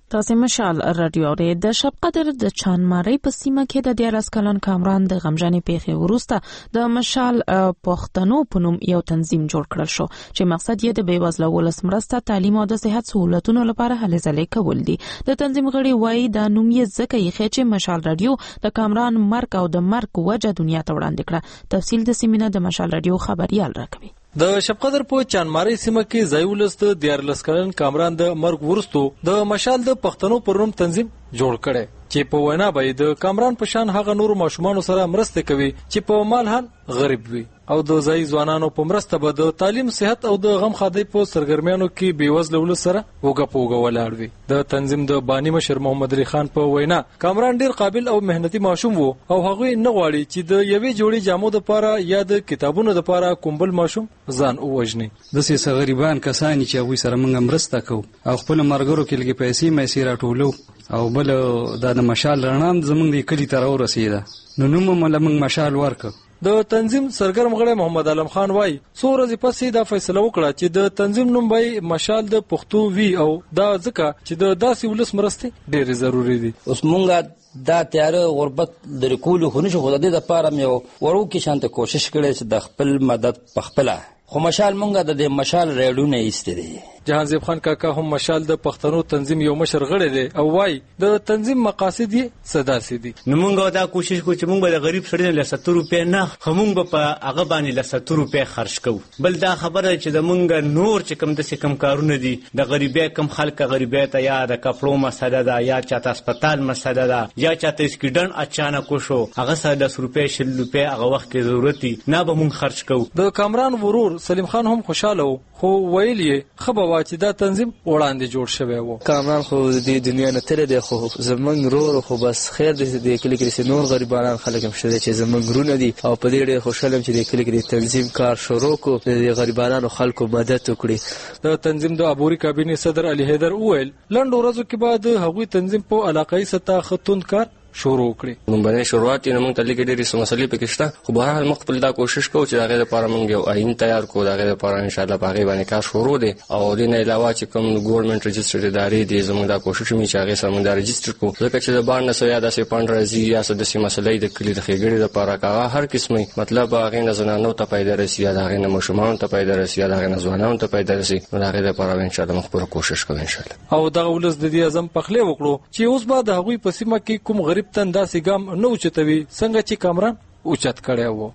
تاسو مشال رادیو اورئ د شب قدر د چانماري په سیمه کې د دیارلس کلن کامران د غمجنې پیښې وروسته د مشال پښتنو په نوم یو تنظیم جوړ کړل شو چې مقصد یې د بیوزلو ولس مرسته، تعلیم او د صحت سہولتونو لپاره هلې ځلې کول دي. د تنظیم غړي وایي د نوم یې ځکه یې چې مشال رادیو د کامران مرګ او د مرګ وجه دنیا ته وړاندې کړه. تفصیل د سیمینه د مشال رادیو خبريال راکوي. د شب قدر په چانماري سیمه کې ځایولس د دیارلس کلن کامران د مرګ وروسته د مشال د پښتنو پر نوم تنظیم جوړ کړي چې په وینا به د کامران په شان هغه نور ماشومان سره مرسته کوي چې په مال حال غریب وي او د ځای ځوانانو په مرسته به د تعلیم، صحت او د غم خادي په سرګرمیانو کې بیوزلو ولس سره وګه پوګه ولاړ وي. د تنظیم د بانی مشر محمد علي خان په وینا کامران ډیر قابل او مهنتي ماشوم وو او هغه نه غواړي چې د یوې جوړې جامو لپاره یا د کتابونو لپاره کومبل ماشوم ځان ووجني. د سیسه غریبان کسان چې هغه سره موږ مرسته کوو او خپل مرګرو کې لګي پیسې مې سیرا ټولو او بل د مشال رڼام زمونږ د کلی تر ورسیده نو نو موږ موږ مشال ورک. د تنظیم سرګرم غړی محمد علم خان وای څو ورځې پسې دا فیصله وکړه چې د تنظیم نوم به مشال د پښتو وی او دا ځکه چې د داسې ولس مرسته ډېر ضروری دي. اوس مونږه دا تیار غربت د کولو خو نشو خدای د لپاره مې ورو کې شانته کوشش کړې چې د خپل مدد پخپله خو مشال مونږه د مشال ریډو نه ایستې دي. جهانزیب خان کاکا هم مشال د پښتنو تنظیم یو مشر غړی دی او وای د تنظیم مقاصد یې صدا سي دي. نو مونږ دا کوشش کوو چې مونږ د غریب سړي له ستر روپے نه همونږ په هغه باندې له ستر روپے خرج کوو. بل دا خبره چې د مونږ نور چې کم د کم کارونه دي د غریبۍ کم خلک غریبۍ ته یا د کپړو مسله ده یا چاته هسپتال مسله ده یا چاته سکیډن اچانک شو هغه سره د روپے شل روپے هغه وخت کې ضرورت دي نه به مونږ خرج کوو. د کامران ورور سلیم خان هم خوشاله وو خو ویل یې خبره چې دا تنظیم وړاندې جوړ شوی وو. کامران خو د دنیا نه تر دی خو زمونږ رور خو بس خیر دې د کلی کې نور غریبانان خلک هم شته چې زمونږ رونه دي او په دې ډېر خوشاله چې د کلی کې تنظیم کار شروع کو د غریبانو خلکو مدد وکړي. د تنظیم د عبوري کابینې صدر علي حیدر وویل لنډ ورځو کې بعد هغوی تنظیم په علاقايي سطح خطوند کار شروع کړي. نو باندې شروعات یې موږ ته لګې ډېرې مسلې پکې شته خو به هر مخ دا کوشش کوو چې هغه لپاره موږ یو آئین تیار کړو. هغه لپاره ان شاء الله په هغه باندې کار شروع دی او د نه علاوه چې کوم ګورنمنت رجستر ادارې دي زموږ دا کوشش می چې هغه سره موږ دا رجستر کوو ځکه چې د باندې سو یا د سي پاند راځي یا د سي مسلې د کلی د خېګړې لپاره کاغه هر قسمه مطلب هغه نه زنانو ته پیدا رسي یا هغه نه مشومان ته پیدا رسي یا هغه نه ځوانانو ته پیدا رسي نو هغه لپاره ان شاء الله موږ پوره کوشش کوو ان شاء الله. او دا ولس د دې اعظم پخله وکړو چې اوس بعد هغه په سیمه کې کوم غریب تنداسي ګام نو چتوي څنګه چې کامران اوچت کړي وو.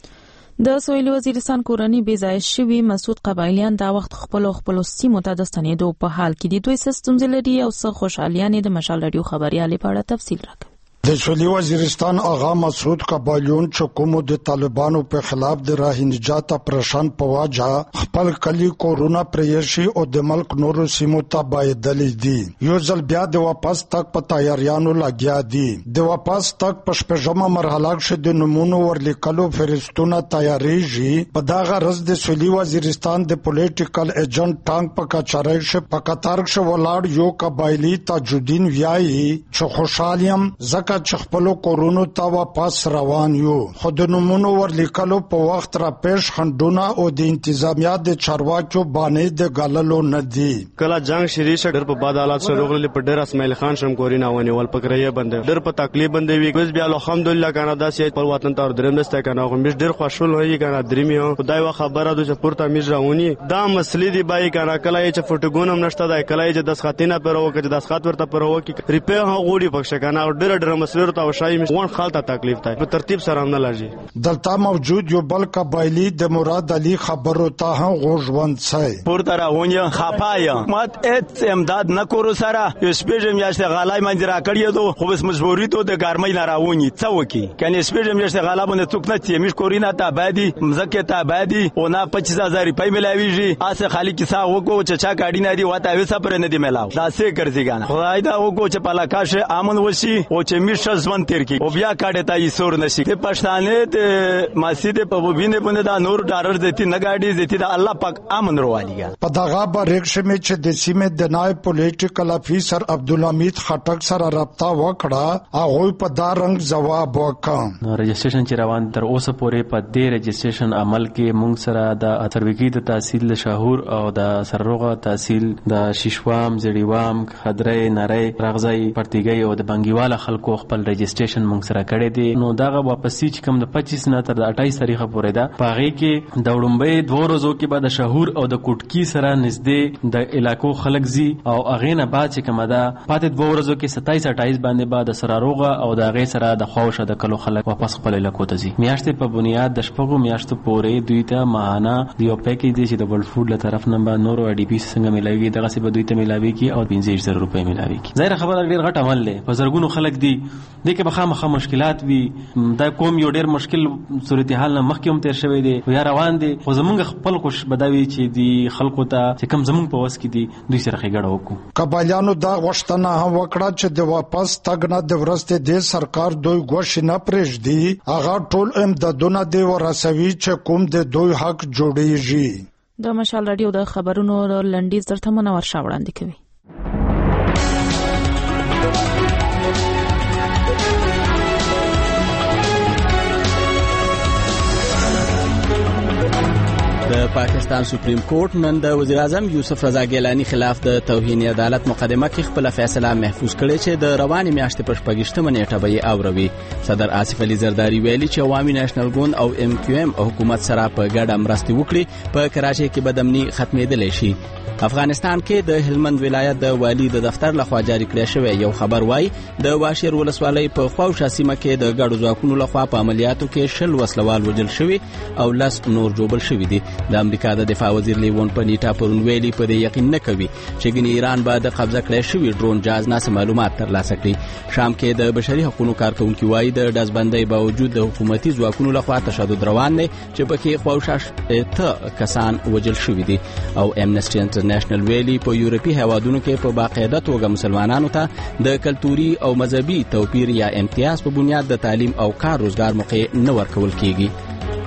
د سویل وزیرستان کورنۍ بې ځای شوي مسعود قبایلیان دا وخت خپل خپل سیمو ته د ستنېدو په حال کې دي. دوی سیستم زلري او څه خوشحالیان د مشال رادیو خبريال په اړه تفصیل راکړي. د سویل وزیرستان آغا مسعود قبایلیون چې کوم د طالبانو په خلاف د راه نجات اپریشن په واجه خپل کلی کورونه پریشي او د ملک نورو سیمو ته بایدلې دي. یو ځل بیا د واپس تک په تیاریانو لګیا دي. د واپس تک په شپږمه مرحله کې د نمونو ورلیکلو فرستونه تیاریږي. په دغه ورځ د سویل وزیرستان د پولیټیکل ایجنټ ټانګ په کچارۍ کې په قطار کې ولاړ یو قبایلی تاجودین ویایي چې خوشالیم زکه چې خپل کورونو ته واپس روان یو خو د نمونو ورلیکلو په وخت را پېښ خندونه او د انتظامیه د چارواکیو باندې د غللو نه دي. کله جنگ شری شه ډېر په باد حالات سره غلي په ډېر اسماعیل خان شم کورینا ونیول پکړې بند ډېر په تکلیف بند وی کوز بیا الحمدلله کنه داسې په وطن ته درم دسته کنه خو مش ډېر خوشحال وي کنه درمیو خدای وا خبره ده چې پورته میز راونی دا مسلې دی بای کنه کله چې فوټګونم نشته دا کله چې د خاتینه پر وکړه د خات ورته پر وکړه ریپه ها غوډي پښه کنه ډېر ډېر مسلې ته وشای مون خالته تکلیف ته په ترتیب سره نه لږی دلته موجود یو بل قبایلی د مراد علي خبرو ته هم غوښوند سي پورته راونی خپایا مات ات امداد نکورو سره سپېژم یاشته غلای منځ را کړی دو خو بس مجبوری ته د ګرمۍ نه راونی څوکي کني سپېژم یاشته غلابونه څوک نه تیمیش کورینا ته بعدي مزکه ته بعدي او نه پچیس هزار روپۍ ملاویږي اسه خالی کیسه وکړو چې چا کاډی نه دی وته وسه پر نه دی ملاو دا څه ګرځي ګان خدای دا وکړو چې پلاکاشه امن وشي او چې همیشه ژوند تیر کی او بیا کاټه تا یې سور نشي د پښتانه د مسجد په وبینه باندې دا نور ډالر دتی نه گاډي دتی دا الله پاک امن رواليګا په دغه بریښ می چې د سیمې د نائب پولیټیکل افیسر عبدالحمید خټک سره رابطه وکړه هغه په دا رنګ جواب وکړ. رجسټریشن چې روان تر اوسه پورې په دې رجسټریشن عمل کې مونږ سره د اتربکی د تحصیل شاهور او د سرروغه تحصیل د شیشوام زړیوام خدرې نری رغزای پرتګي او د بنګیواله خلکو خپل رجسټریشن مونږ سره کړی دی. نو داغه واپسی چې کوم د پچیس نه تر د اټایس تاریخه پورې ده پاغي کې د وړمبې دوه ورځو کې بعد شاهور او د کوټکی سره نږدې د علاقو خلک زی او اغه نه بعد چې کومه ده پاتې دوه ورځو کې ستایس اټایس باندې بعد سرروغه او د اغه سره د خوښه د کلو خلک واپس خپل علاقو ته زی. میاشتې په بنیاد د شپږو میاشتو پورې دوی ته ماهانه دیو پیکیج دی چې د ورلد فود له طرف نه به نور او ډي پی څنګه ملایوي دغه څه به دوی ته ملایوي کی او پنځه زره روپۍ ملایوي کی. ظاهر خبره ډیر غټ عمل دی په زرګونو خلک دی د کې به خامخا مشکلات وي دا کوم یو ډیر مشکل صورتحال نه مخکې هم تیر شوی دی یا روان دی خو زمونږ خپل خوش بداوي چې دی خلکو ته چې کم زمونږ په وس کې دی دوی سره ښېګړه وکړو. قبایلیانو دا غوښتنه هم وکړه چې د واپس تګ نه د ورستې د سرکار دوی ګوښ نه پرېږدي هغه ټول امدادونه دی ورسوي چې کوم د دوی حق جوړیږي. د مشال رادیو د خبرونو لنډیز درته منور شاه وړاندې کوي. د پاکستان سپریم کورټ نن د وزیر اعظم یوسف رضا ګیلانی خلاف د توهین عدالت مقدمه کې خپل فیصله محفوظ کړې چې د روانې میاشتې په شپږشتمه نیټه به یې اوروي. صدر آصف علي زرداری ویلي چې عوامي نېشنل ګوند او ام کیو ام حکومت سره په ګډه مرستې وکړي په کراچۍ کې به د امني ختمېدلی شي. افغانستان کې د هلمند ولایت د والی د دفتر لخوا جاری کړی شوی یو خبر وایي د واشیر ولسوالۍ په خواوشا سیمه کې د ګډو ځواکونو لخوا په عملیاتو کې شل وسلوال وژل شوي او لس نور جوبل شوي دي. د امریکا د دفاع وزیر لیون پنیټا پرون ویلي په دې یقین نه کوي چې ګنې ایران به د قبضه کړی شوي ډرون جهاز ناسم معلومات ترلاسه کړي. شام کې د بشري حقوقو کارکونکي وایي د ډزبندۍ باوجود د حکومتي ځواکونو لخوا تشدد روان دی چې پکې خواوشا ته کسان وژل شوي دي. او امنسټي انټرنیشنل ویلي په یورپي هیوادونو کې په باقاعده توګه مسلمانانو ته د کلتوري او مذهبي توپیر یا امتیاز په بنیاد د تعلیم او کار روزګار موقع نه ورکول کیږي.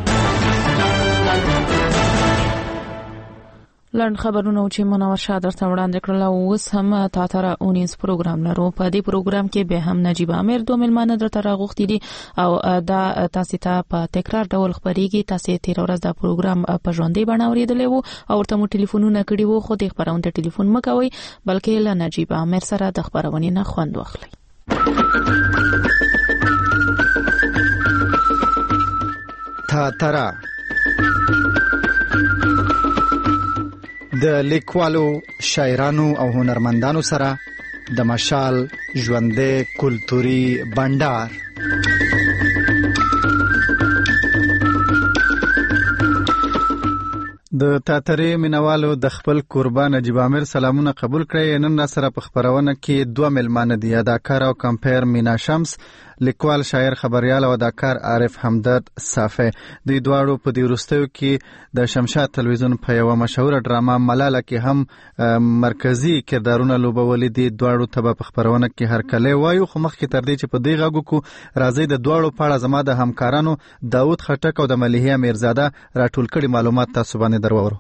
لړن خبرونه چې منور شاه درته وړاندې کړل او اوس هم تاتره اونیز پروګرام لرو. په دې پروګرام کې به هم نجیب عامر دوه ملمانه درته راغوښتي دي او دا تاسو ته په تکرار ډول خبريږي. تاسو تیر ورځ دا پروګرام په ژوندۍ بڼه اوریدلی وو او ورته مو ټلیفونونه کړي وو خو د خبرونه ته ټلیفون مکوئ بلکې له نجیب عامر سره د خبرونې نه خوند واخلئ. تاتره د لیکوالو شاعرانو او هنرمندانو سره د مشال ژوندې کلتوري بندر. د تاترې مینوالو د خپل قربان نجیب عامر سلامونه قبول کړئ. نن را سره په خبرونه کې دوه ملمانه دي اداکار او کمپیر مینا شمس لیکوال شاعر خبريال او اداکار عارف همدرد صافی. دوی دواړو په دې وروستیو کې د شمشاد تلویزیون په یوه مشهوره ډراما ملاله کې هم مرکزی کردارونه لوبولي دي. دواړو ته په خبرونه کې هرکلی وایو خو مخکې تر دې چې په دې غږو کو راځي د دواړو په اړه زما د همکارانو داود خټک او د ملیحه میرزاده راټول کړي معلومات تاسو باندې درورو.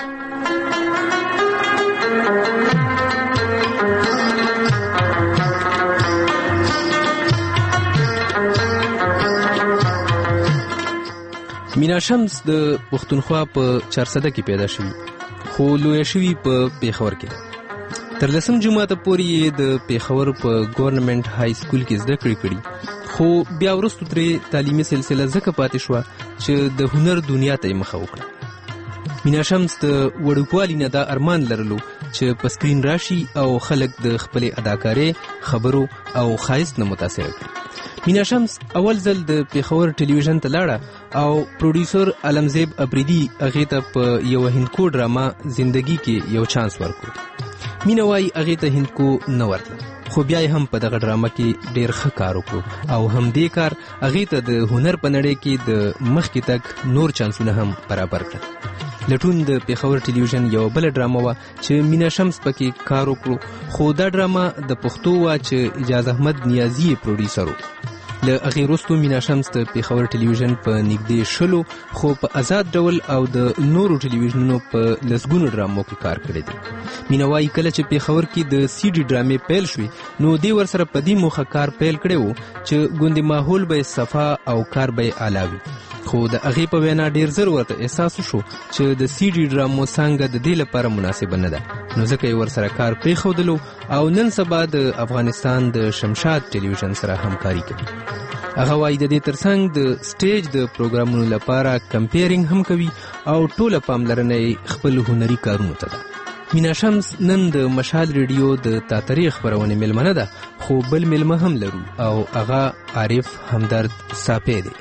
مینا شمس د پښتونخوا په چارسده کې پیدا شوی خو لوی شوی په پیښور کې. تر لسم جماعت پورې د پیښور په ګورنمنت های سکول کې زده کړې کړې خو بیا وروسته ترې تعلیمي سلسله ځکه پاتې شوه چې د هنر دنیا ته یې مخه وکړه. مینا شمس د وړوکوالي نه دا ارمان لرلو چې په سکرین راشي او خلک د خپلې اداکارۍ خبرو او ښایست نه متاثره کړي. مینا شمس اول ځل د پیښور ټلویزیون ته لاړه او پروډوسر علمزیب ابریدي هغې ته په یوه هندکو ډراما زندگی کې یو چانس ورکړو. مینا وایي هغې ته هندکو نه ورتله خو بیا هم په دغه ډراما کې ډېر ښه کار وکړو او همدې کار هغې ته د هنر په نړۍ کې د مخکې تګ نور چانسونه هم برابر کړل. لټون د پیښور ټلویزیون یو بل ډرامه وه چې مینا شمس پکې کار وکړو، خو دا ډرامه د پښتو وه چې اجاز احمد نیازي یې پروډیوسر و. له هغې وروستو مینا شمس د پیښور ټلویزیون په نږدې شلو خو په آزاد ډول او د نورو ټلویزیونونو په لسګونو ډرامو کې کار کړی دی. مینا وایي کله چې پیښور کې د سی ډي ډرامې پیل شوې نو دې ورسره په دې موخه کار پیل کړی و چې ګوندې ماحول به یې صفا او کار به یې اعلی وي، خو د هغې په وینا ډېر زر ورته احساس وشو چې د سی ډي ډرامو څانګه د دې لپاره مناسبه نه ده، نو ځکه یې ورسره کار پرېښودلو او نن سبا د افغانستان د شمشاد ټلویزیون سره همکاري کوي. هغه وایي د دې ترڅنګ د سټیج د پروګرامونو لپاره کمپیرینګ هم کوي او ټوله پاملرنه یې خپل هنري کارونو ته ده. مینا شمس نن د مشال ریډیو د تاترې خپرونې میلمنه ده، خو بل میلمه هم لرو او هغه عارف همدرد ساپی دی.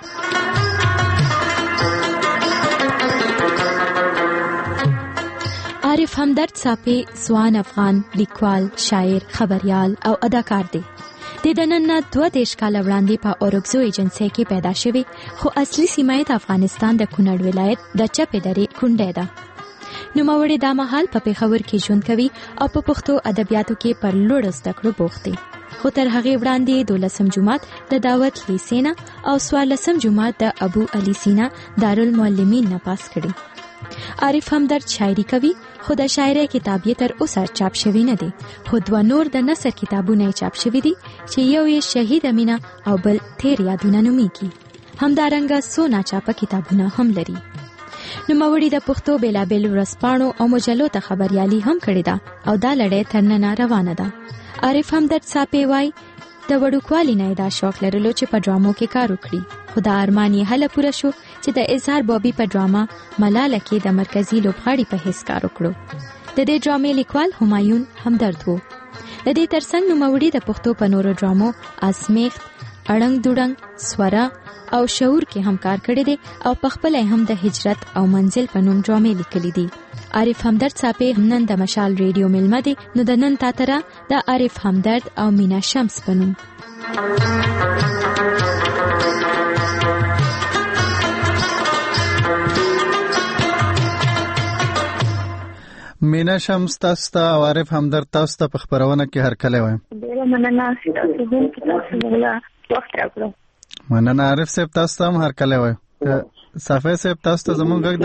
عارف همدرد ساپی سوان افغان لیکوال، شاعر، خبریال او اداکار دی. د نن نه دوه دېرش کاله وړاندې په اورکزو ایجنسۍ کې پیدا شوی، خو اصلي سیمه یې د افغانستان د کونړ ولایت د چپې درې کونډۍ ده. نوموړی دا مهال په پېښور کې ژوند کوي او په پښتو ادبیاتو کې پر لوړو زده کړو بوخت دی، خو تر هغې وړاندې دولسم جومات د دعوت لیسې نه او څوارلسم جومات د ابو علي سینا دارالمعلمین نه پاس کړي. عارف همدرد شاعري کوي، خو د شاعرۍ کتاب یې تر اوسه چاپ شوی نه دی، خو دوه نور د نثر کتابونه یې چاپ شوي دي چې یو یې شهید مینه او بل تیر یادونه نومیږي. همدارنګه څو ناچاپه کتابونه هم لري. نوموړي د پښتو بېلابېل ورځپاڼو او مجلو ته خبریالي هم کړې ده او دا لړۍ تر ننه روانه ده. عارف همدرد ساپی وایي د وړوکوالي نه یې دا شوق لرلو چې په ډرامو کې کار وکړي، خو دا ارمان یې هله پوره شو چې د اظهار بابي په ډراما ملاله کې د مرکزي لوبغاړي په حیث کار وکړو. د دې ډرامې لیکوال همایون همدرد و. د دې ترڅنګ نوموړي د پښتو په نورو ډرامو ازمیخت، اړنګ دوړنګ، سوره او شعور کې هم کار کړی دی او په خپل هم د هجرت او منزل په نوم ډرامې لیکلي دي. عارف همدرد ساپی نن د مشال ریډیو میلمه دی، نو د نن تاتره د عارف همدرد او مینا شمس په نوم. مینا شمس تاسو ته او عارف همدرد تاسو ته په خبرونه کې هرکلی وایم. ډېره مننه چې تاسو هم تاسو موږ وخت راکړو. مننه عارف صاحب، تاسو ته هم هرکلی وایم. صافی صاحب تاسو ته زموږ غږ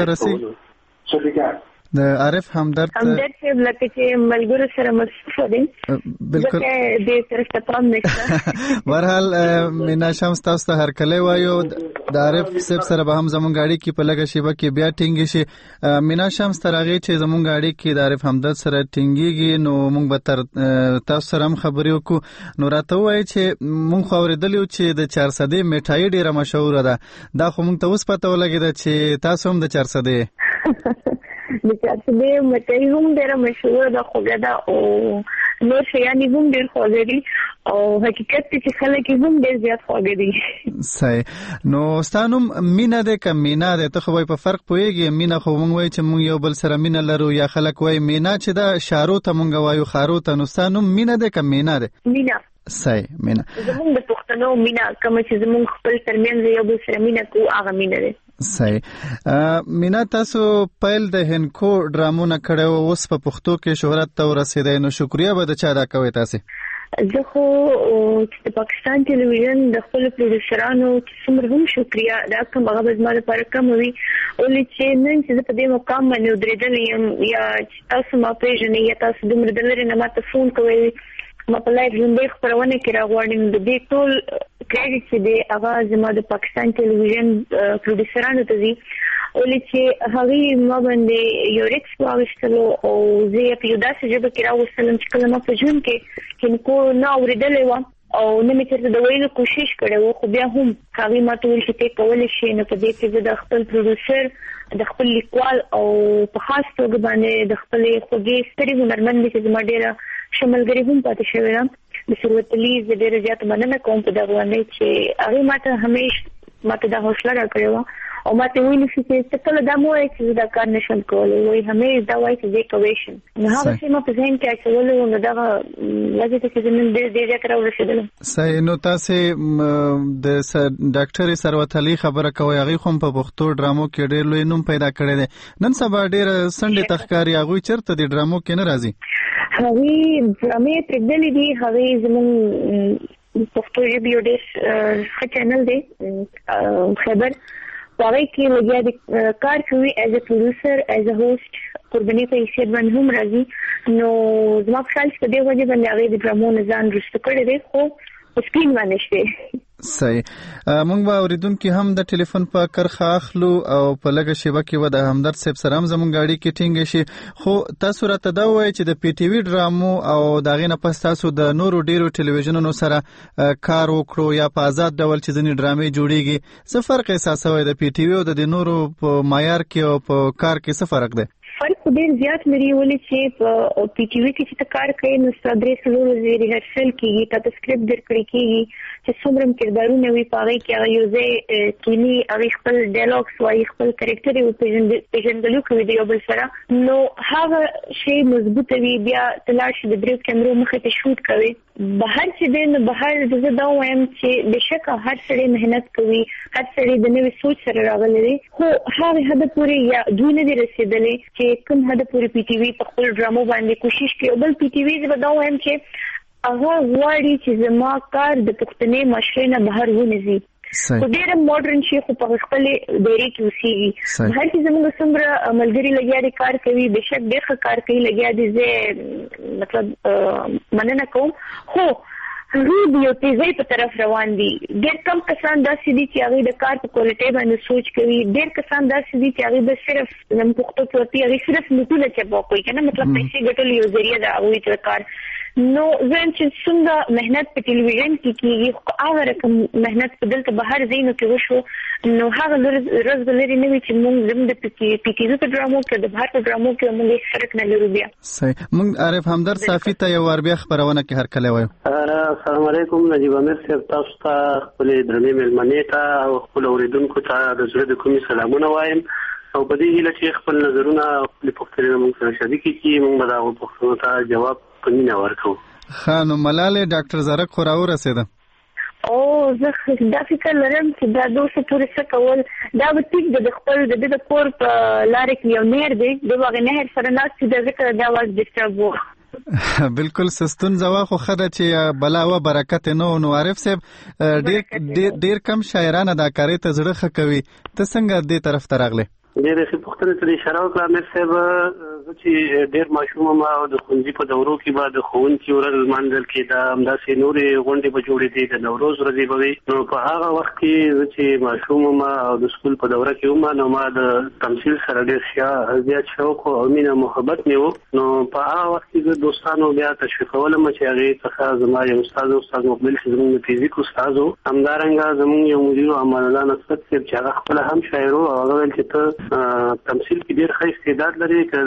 دررسي؟ د عارف همدرد همدرد صاحب لکه چې ملګرو سره مصروف دي، بالکل دې طرف ته پام نشته. برحال مینا شمس تاسو ته هرکلی وایو، د عارف صاحب سره به هم زموږ اړیکې په لږه شیبه کې بیا ټینګې شي. مینا شمس تر هغې چې زموږ اړیکې د عارف همدرد سره ټینګېږي نو موږ به تر تاسو سره هم خبرې وکړو. نو راته ووایئ چې موږ خو اورېدلي وو چې د چارسدې میټایي ډېره مشهوره ده، دا خو موږ ته اوس پته ولګېده چې تاسو هم د چارسدې د چارسدې مټۍ هم ډېره مشهوره ده، خوږه ده او نور شیان یې هم ډېر خوږه دي او حقیقت دی چې خلک یې هم ډېر زیات خوږه دي. صحیح. نو ستا نوم مینا دی که مینا دی؟ ته خو وایي په فرق پوهېږې. مینا خو موږ وایو چې موږ یو بل سره مینه لرو، یا خلک وایي مینا چې دا شارو ته موږ وایو خارو ته. نو ستا نوم مینا دی که مینا دی؟ مینا. صحیح، مینا. زموږ د پښتنو مینا کومه چې زموږ خپل ترمنځ یو بل سره مینه کوو هغه مینا دی. صحیح. مینا تاسو پیل د هنکو ډرامونه کړی و، اوس په پښتو کې شهرت ته ورسېدی، نو شکریه به د چا ادا کوئ تاسې؟ زه خو چې د پاکستان ټلویزیون د خپلو پروډوسرانو چې څومره هم شکریه دا کوم هغه به زما لپاره کمه وي، ولې چې نن چې زه په دې مقام باندې ودرېدلی یم یا چې تاسو ما پېژنئ یا تاسو دومره د لرې نه ما ته فون کوئ، ما په لایف ژوندۍ خپرونه کې راغواړم، د دې ټول کریډټ چې دی هغه زما د پاکستان ټلویزیون پروډوسرانو ته ځي، ولې چې هغوی ما باندې یو ریکس واخیستلو او زه یې په یو داسې ژبه کې راوستلم چې کله ما په ژوند کې هندکو نه اورېدلی وم او نه مې چېرته د ویلو کوشش کړی و، خو بیا هم هغوی ما ته ویل چې ته کولی شې. نو په دې کې زه د خپل پروډوسر، د خپل لیکوال او په خاص توګه باندې د خپلې خوږې سترې هنرمندې چې زما ډېره ښه ملګرې هم پاتې شوې ده، د ثروت علي، زه ډېره زیاته مننه کوم په دغه باندې چې هغوی ما ته همیش ما ته دا حوصله راکړې وه او ماته ویل چې څه کله دا مو چې دا کار نشم کولای وای همې دا وای چې کویشن نو هغه چې ما په ځین کې اچولو نو دا لږه چې زمون دې دې کار ورسېدل. صحیح. نو تاسو د ډاکټر ثروت علي خبره کوي هغه خو په پښتو ډرامو کې ډېر لوی نوم پیدا کړی دی. نن سبا ډېر سنډې تخکاری هغه چرته د ډرامو کې نه راځي. هغه ډرامې ترګلې دي هغه زمون پښتو ژبه یو ډېر ښه چینل دی خبر هغه کې لګیا د کار کوي ایز ا پروډوسر ایز ا هوست قرباني په حیثیت باندې هم راځي. نو زما په خیال په دې وجه باندې هغه د ډرامو نه ځان رسټ کړی دی خو سکرین باندې شته. صحیح. موږ به اوریدونکو هم د ټلیفون په کرخه اخلو او په لګه شیبه کې و د همدرد صاحب سره هم زموږ غاړي کې ټینګ شي. خو تاسو راته دا وایي چې د پی ټی وی ډرامو او دغه نه پس تاسو د نورو ډیرو ټلویزیونونو سره کار وکړو یا په آزاد ډول چې ځینې ډرامې جوړیږي څه فرق احساسوي د پی ټی وی او د نورو په معیار کې او په کار کې څه فرق دی؟ فرق ډېر زیات لري ولې چې په پی ټی وی کې چې کار کوي نو ستاسو سلور زیری هرڅل کیږي تاسو سکرپټ درکړی کیږي چې څومره کردارونه وي پاره کې هغه یو ځای کینی هغه خپل ډایلوګز وایي خپل کریکټر یو پیژندلو کوي دی یو بل سره نو هغه شی مضبوط وي بیا تلاش د بریو کیمرو مخه ته شوټ کوي بهر چې دین بهر دغه دا وایم چې بشک هر سړی مهنت کوي هر سړی د نوې سوچ سره راغلی دی خو هغه هدف پورې یا دوی نه دي رسیدلی چې کوم هدف پورې پی ټی وی په خپل ډرامو باندې کوشش کوي بل پی ټی وی زه دا وایم چې هغه غواړي چې زما کار د پښتنې معاشرې نه بهر ونځي خو ډېر ماډرن شي خو په خپل دایره کې اوسېږي هر چې زموږ څومره ملګري لګیا دي کار کوي بشک ډېر ښه کار کوي لګیا دي زه مطلب مننه کوم خو روی یو تیزی په طرف روان دي ډېر کم کسان داسې دي چې هغه د کار په کوالټي باندې سوچ کوي ډېر کسان داسې دي چې هغه به صرف زموږ پښتو کې وتی هغه صرف نتونه چپا کوي کنه مطلب پیسې ګټل یو ذریعہ دا هغه چې کار نو زم چې څنګه مهنت په ټلویزیون کې کیږي هغه رقم مهنت په دلته بهر زینو کې وشو نو هغه روز لري نه چې موږ زم د پی ټی وی په ډرامو کې د بهر په ډرامو کې موږ فرق نه لرو بیا صحیح موږ عارف همدرد صافی ته یو ور بیا خبرونه کې هر کله وایو السلام علیکم نجیب امیر صاحب تاسو ته خپل درنې ملمنې ته او خپل اوریدونکو ته د زړه د کومي سلامونه وایم او په دې هیله چې خپل نظرونه خپل پوښتنې موږ سره شریک کړي موږ دا پوښتنو ته جواب پنځه ورکو خانو ملاله ډاکټر زرک خوراو رسیده او زه دا فکر لرم چې دا دوه پورې څه کول دا به ټیک د خپل د د کور په لار کې یو نیر دی د واغ نهر سره ناس چې ذکر دا واز ډیسټرب وو بالکل سستون زوا خو خدای چې بلاوه برکت نو نو عارف صاحب ډیر ډیر کم شاعرانه دا کاری ته زړه خکوي ته څنګه دې طرف ته راغله ډېر ښه پوښتنه ته اشاره وکړه مې صاحب چې ډېر ماشوم ما د ښوونځي په دورو کې به د ښوونکي ورځ لمانځل کېده همداسې نورې غونډې به جوړېدې د نوروز ورځې به وي نو په هغه وخت کې زه چې ماشوم ما او د سکول په دوره کې وم نو ما د تمثیل سره ډېر زیات شوق او مینه محبت مې و نو په هغه وخت کې د دوستانو بیا تشویقولم چې هغې څخه زما یو استاد استاد مقبل چې زموږ د فزیک استاد و همدارنګه زموږ یو مدیر امان الله نصرت صاحب چې هغه خپله هم شاعر و هغه ویل چې ته تمثیل کې ډېر ښه استعداد لري که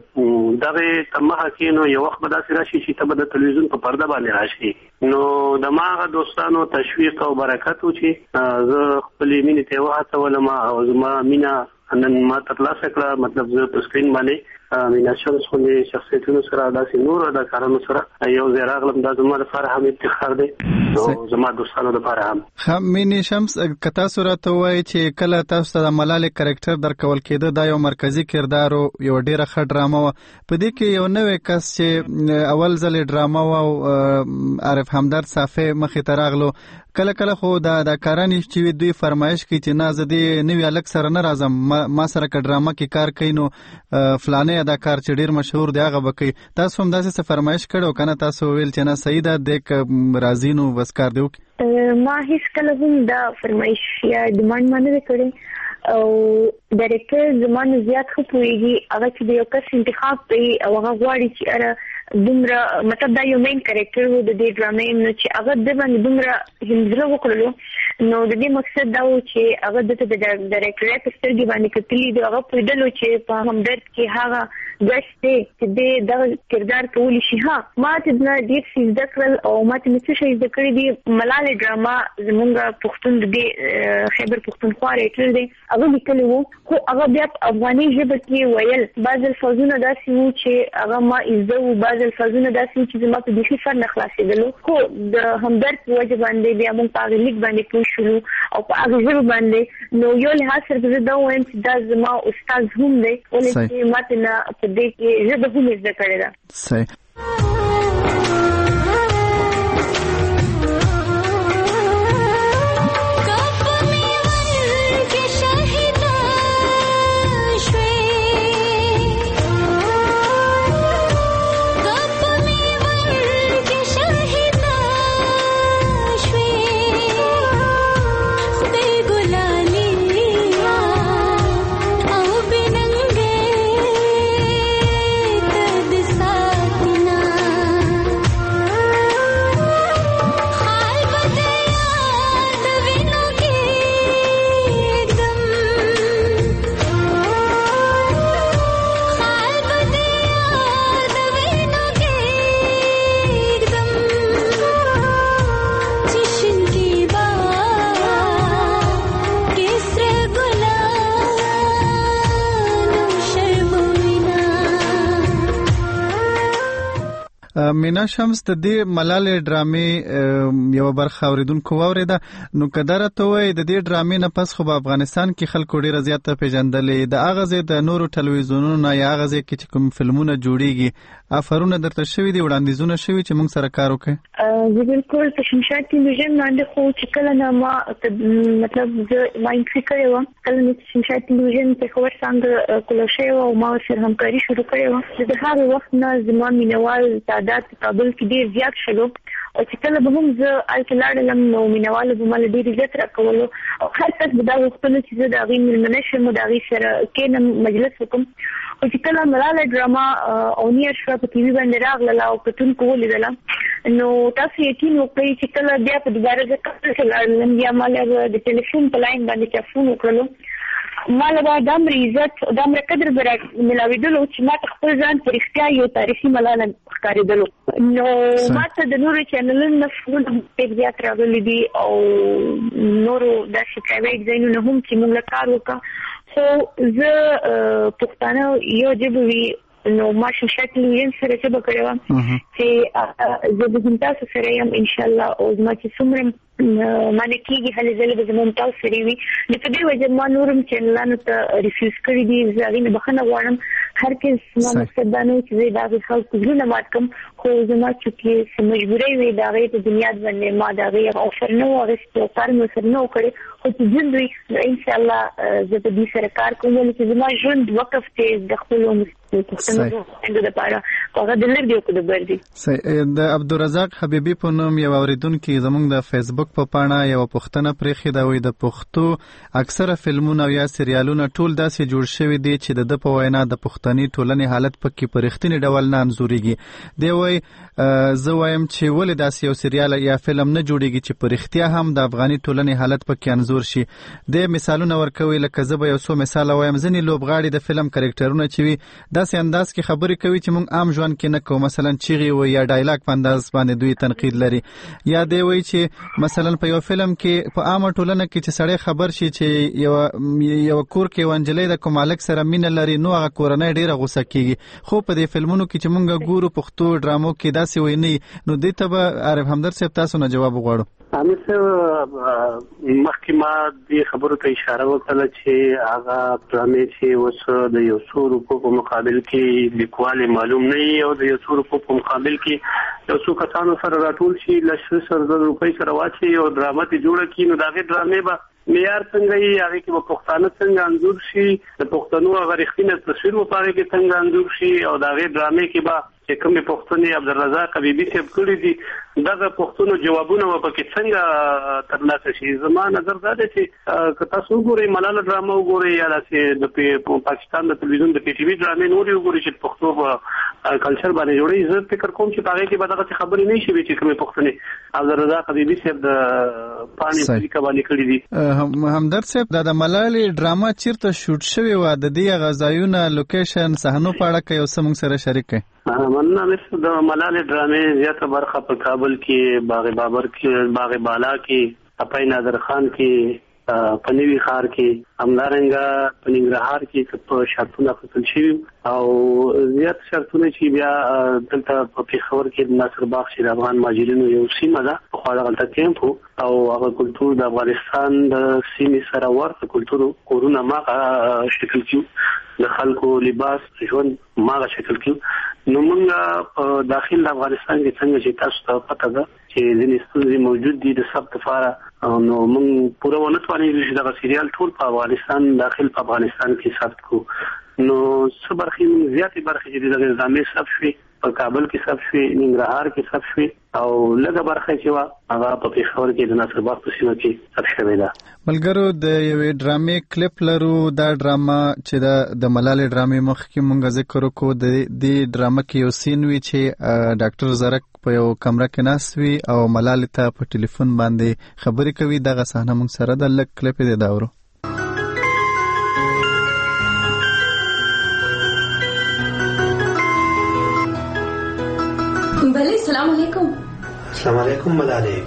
دغه تمه کې نو یو وخت به داسې راشي چې ته به د تلویزیون په پرده باندې راشي نو د ما هغه دوستانو تشویق او برکت و چې زه خپلې مینې ته وهڅولم او زما مینه نن ما ترلاسه کړه مطلب زه په سکرین باندې مینا شمس خو د شخصیتونو سره داسې نور اداکارانو سره یو ځای راغلم دا زما لپاره هم افتخار دی نو زما دوستانو لپاره هم هم مینا شمس که تاسو راته وایي چې کله تاسو ته د ملالې کرکټر درکول کېده دا یو مرکزی کردار او یو ډېره ښه ډرامه وه په دې کې یو نوی کس چې اول ځل ډرامه وه او عارف همدرد صافی مخې ته راغلو کله کله خو دا اداکاران چې وي دوی فرمایش کوي چې نه زه دې نوي هلک سره نه راځم ما سره که ډرامه کې کار کوي نو فلانې اداکار چې ډېر مشهور دی هغه به کوي تاسو هم داسې څه فرمایش کړی که نه تاسو ویل چې نه صحیح ده دی که راځي نو بس کار دی وکړي ما هیڅکله هم دا فرمایش یا ډیمانډ ما نه دی کړی او ډایرکټر زما نه زیات ښه پوهېږي هغه چې د یو کس انتخاب کوي او هغه غواړي چې اره دومره مطلب دا یو مین کریکټر و د دې ډرامې نو چې هغه د باندې دومره همزړه وکړلو نو د دې مقصد دا و چې هغه د ډایرکټر په سترګې باندې کتلی دی هغه په دلو چې په همدرد کې هغه غشته چې د کردار کولی شي. ها ما ته د ډیر څه ذکر او ما ته څه شي ذکر دي ملال ډراما زمونږ پښتون د خیبر پښتونخوا ریټر دی هغه لیکلی وو خو هغه بیا افغاني ژبه کې ویل بعض الفاظونه داسې وو چې هغه ما ایزه وو بعض الفاظونه داسې وو چې زما په دې سر نه خلاصېدلو خو د همدرد په وجه باندې بیا موږ په هغه لیک باندې پوه شولو او په هغه ژبه باندې نو یو لحاظ سره زه دا وایم چې دا زما استاد هم دی ولې چې ماته نه په دې کې ژبه هم زده کړې ده. صحیح. مینا شمس د دې ملالې ډرامې یو برخه اوریدونکو واوریده نو کدارته ته وای د دې ډرامې نه پس خو په افغانستان کې خلکو ډیره زیاته پیژندلې د اغازه د نورو ټلویزیونونو یا اغازه کې چې کوم فلمونه جوړیږي افرونه درته شوی دي وړاندیزونه شوی چې موږ سره کار وکړي. زه بالکل په شمشاد ټلویزیون باندې خو چې کله نه ما مطلب زه ما انټری کړو کله چې شمشاد ټلویزیون په خبر څنګه کول شوی او ما سره همکاري شروع کړو د هغه وخت نه زما مینوال تعداد کابل کې ډیر زیات شلو او چې کله به هم زه الکلاړم نو مینوال به مال ډیر زیات راکولو او هر څه به دا وختونه چې زه د غي ملمنه شم د غي سره کینم مجلس وکم او چې کله ملاله ډراما او نیر شو په ټي وي باندې راغله او کتون کول دي نو تاسو یقین وکړئ چې کله بیا په دوباره ځکه چې بیا مال د ټلیفون په لاین باندې تاسو وکړو مال به د امر عزت د امر قدر برا ملاویدلو چې ما خپل ځان پر اختیار یو تاریخي ملاله ښکارېدلو نو ماته د نورو چینلونو نه فون په زیات راغلي دي او نورو د شکایت ځایونو هم چې موږ کار وکړو خو زه پښتانه یو جبوي نو ما شمشاد ټلویزیون سره څه وکړم چې زه د تاسو سره یم ان شاء الله او ما چې څومره مانه کېږي هلې ځلې به زموږ تاسو سره وي نو په دې وجه ما نورم چینلانو ته ریفیوز کړی دي زه هغې نه بخښنه غواړم هر کس ما مقصد دا نه و چې زه د هغې خلکو زړونه مات کړم خو زما چونکې څه مجبورۍ وې د هغې په بنیاد باندې ما د هغې افر نه و اخیستی او کار مې ورسره نه و کړی خو چې ژوند وي نو انشاءالله زه په دې سره کار کوم ولې چې زما ژوند وقف دی د خپلو پښتنو دپاره هغه د لرګي او د بر دی. د عبدالرزاق حبیبي په نوم یو اورېدونکي زموږ د فیسبوک په پاڼه یو پوښتنه پرېښې ده وایي د پښتو اکثره فلمونه او یا سریالونه ټول داسې جوړ شوي دي چې د ده په وینا د پښتني ټولنې حالت پکې په رښتینې ډول نه انځورېږي. دی وایي زه وایم چې ولې داسې یو سریال یا فلم نه جوړېږي چې په رښتیا هم د افغاني ټولنې حالت پکې انځور شي. دی مثالونه ورکوي لکه زه به یو څو مثاله وایم ځینې لوبغاړي د فلم کرکټرونه چې وي داسې انداز کې خبرې کوي چې موږ عام ژوند کې نه کوو مثلا چیغې وي یا ډایلاګ په انداز باندې دوی تنقید لري. یا دی وایي چې مثلا په یو فلم کې په عامه ټولنه کې چې سړی خبر شي چې یو یو کور کې یو نجلۍ د کوم هلک سره مینه لري نو هغه کورنۍ ډېره غوسه کېږي خو په دې فلمونو کې چې موږ ګورو پښتو ډرامو کې داسې وایي نه نو دې ته به عارف همدرد صاحب تاسو نه جواب وغواړو. امیر صاحب مخکې ما دې خبرو ته اشاره وکړه چې هغه ډرامې چې اوس د یو څو روپو په مقابل کې لیکوال معلوم نه وي او د یو څو روپو په مقابل کې یو څو کسانو سره راټول شي لس سره روپۍ سره واچي او ډرامه ته جوړه کړي نو د هغې ډرامې به معیار څنګه وي هغې کې به پښتانه څنګه انځور شي د پښتنو هغه رښتینی تصویر به په هغې کې څنګه انځور شي او د هغې ډرامې کې به چې کومې پوښتنې عبدالرزاق حبیبي صاحب کړي دي دغه پوښتنو جوابونه به پکې څنګه ترلاسه شي. زما نظر دا دی چې که تاسو وګورئ ملاله ډرامه وګورئ یا داسې د پاکستان د تلویزیون د پی ټي وي ډرامې نورې وګورئ چې پښتو په کلچر باندې جوړي. زه فکر کوم چې هغه کې به دغه خبرې نه شي چې کومه پښتنې او رضا حبیبي صاحب د پانی په باندې کړی دي. همدرد صاحب د ملالۍ ډراما چیرته شوټ شوی و؟ د دې غزایونه لوکیشن صحنو په اړه کې اوس موږ سره شریک کړئ. مننه. مې د ملالۍ ډرامې زیاته برخه په کابل کې، باغ بابر کې، باغ بالا کې، اپای نادر خان کې، په نوي ښار کې، همدارنګه په ننګرهار کې په شرطونه اخیستل شوي او زیات شرطونه چې بیا دلته په پېښور کې د ناصر باغ چې د افغان مهاجرینو یو سیمه ده، پخوا دغلته کیمپ و او هغه کلتور د افغانستان د سیمې سره ورته کلتور کورونه ماغه شکل کیو، د خلکو لباس ژوند ماغه شکل کیو. نو موږ په داخل د افغانستان کې څنګه چې تاسو ته پته ده چې ځینې ستونزې موجود دي د ثبت لپاره، نو موږ پوره ونه توانېږو چې دغه سریال ټول په افغانستان داخل په افغانستان کې ثبت کړو. نو څه برخې موږ زیاتې برخې چې دغه ډرامې ثبت شوې په کابل کې ثبت شوې، ننګرهار کې ثبت شوې او لږه برخه چې وه هغه په پېښور کې د ناصر باغ په سیمه کې ثبت شوې ده. ملګرو د یوې ډرامې کلیپ لرو. دا ډراما چې د ملالۍ ډرامې مخکې مونږ ذکر وکړو، د دې ډرامه کې یو سین وي چې ډاکټر زرک په یو کمره کې ناست وي او ملالۍ ته په ټلیفون باندې خبرې کوي. دغه صحنه مونږ سره د لږ کلیپ یې دا اورو. بله، سلام علیکم. سلام علیکم ملالۍ،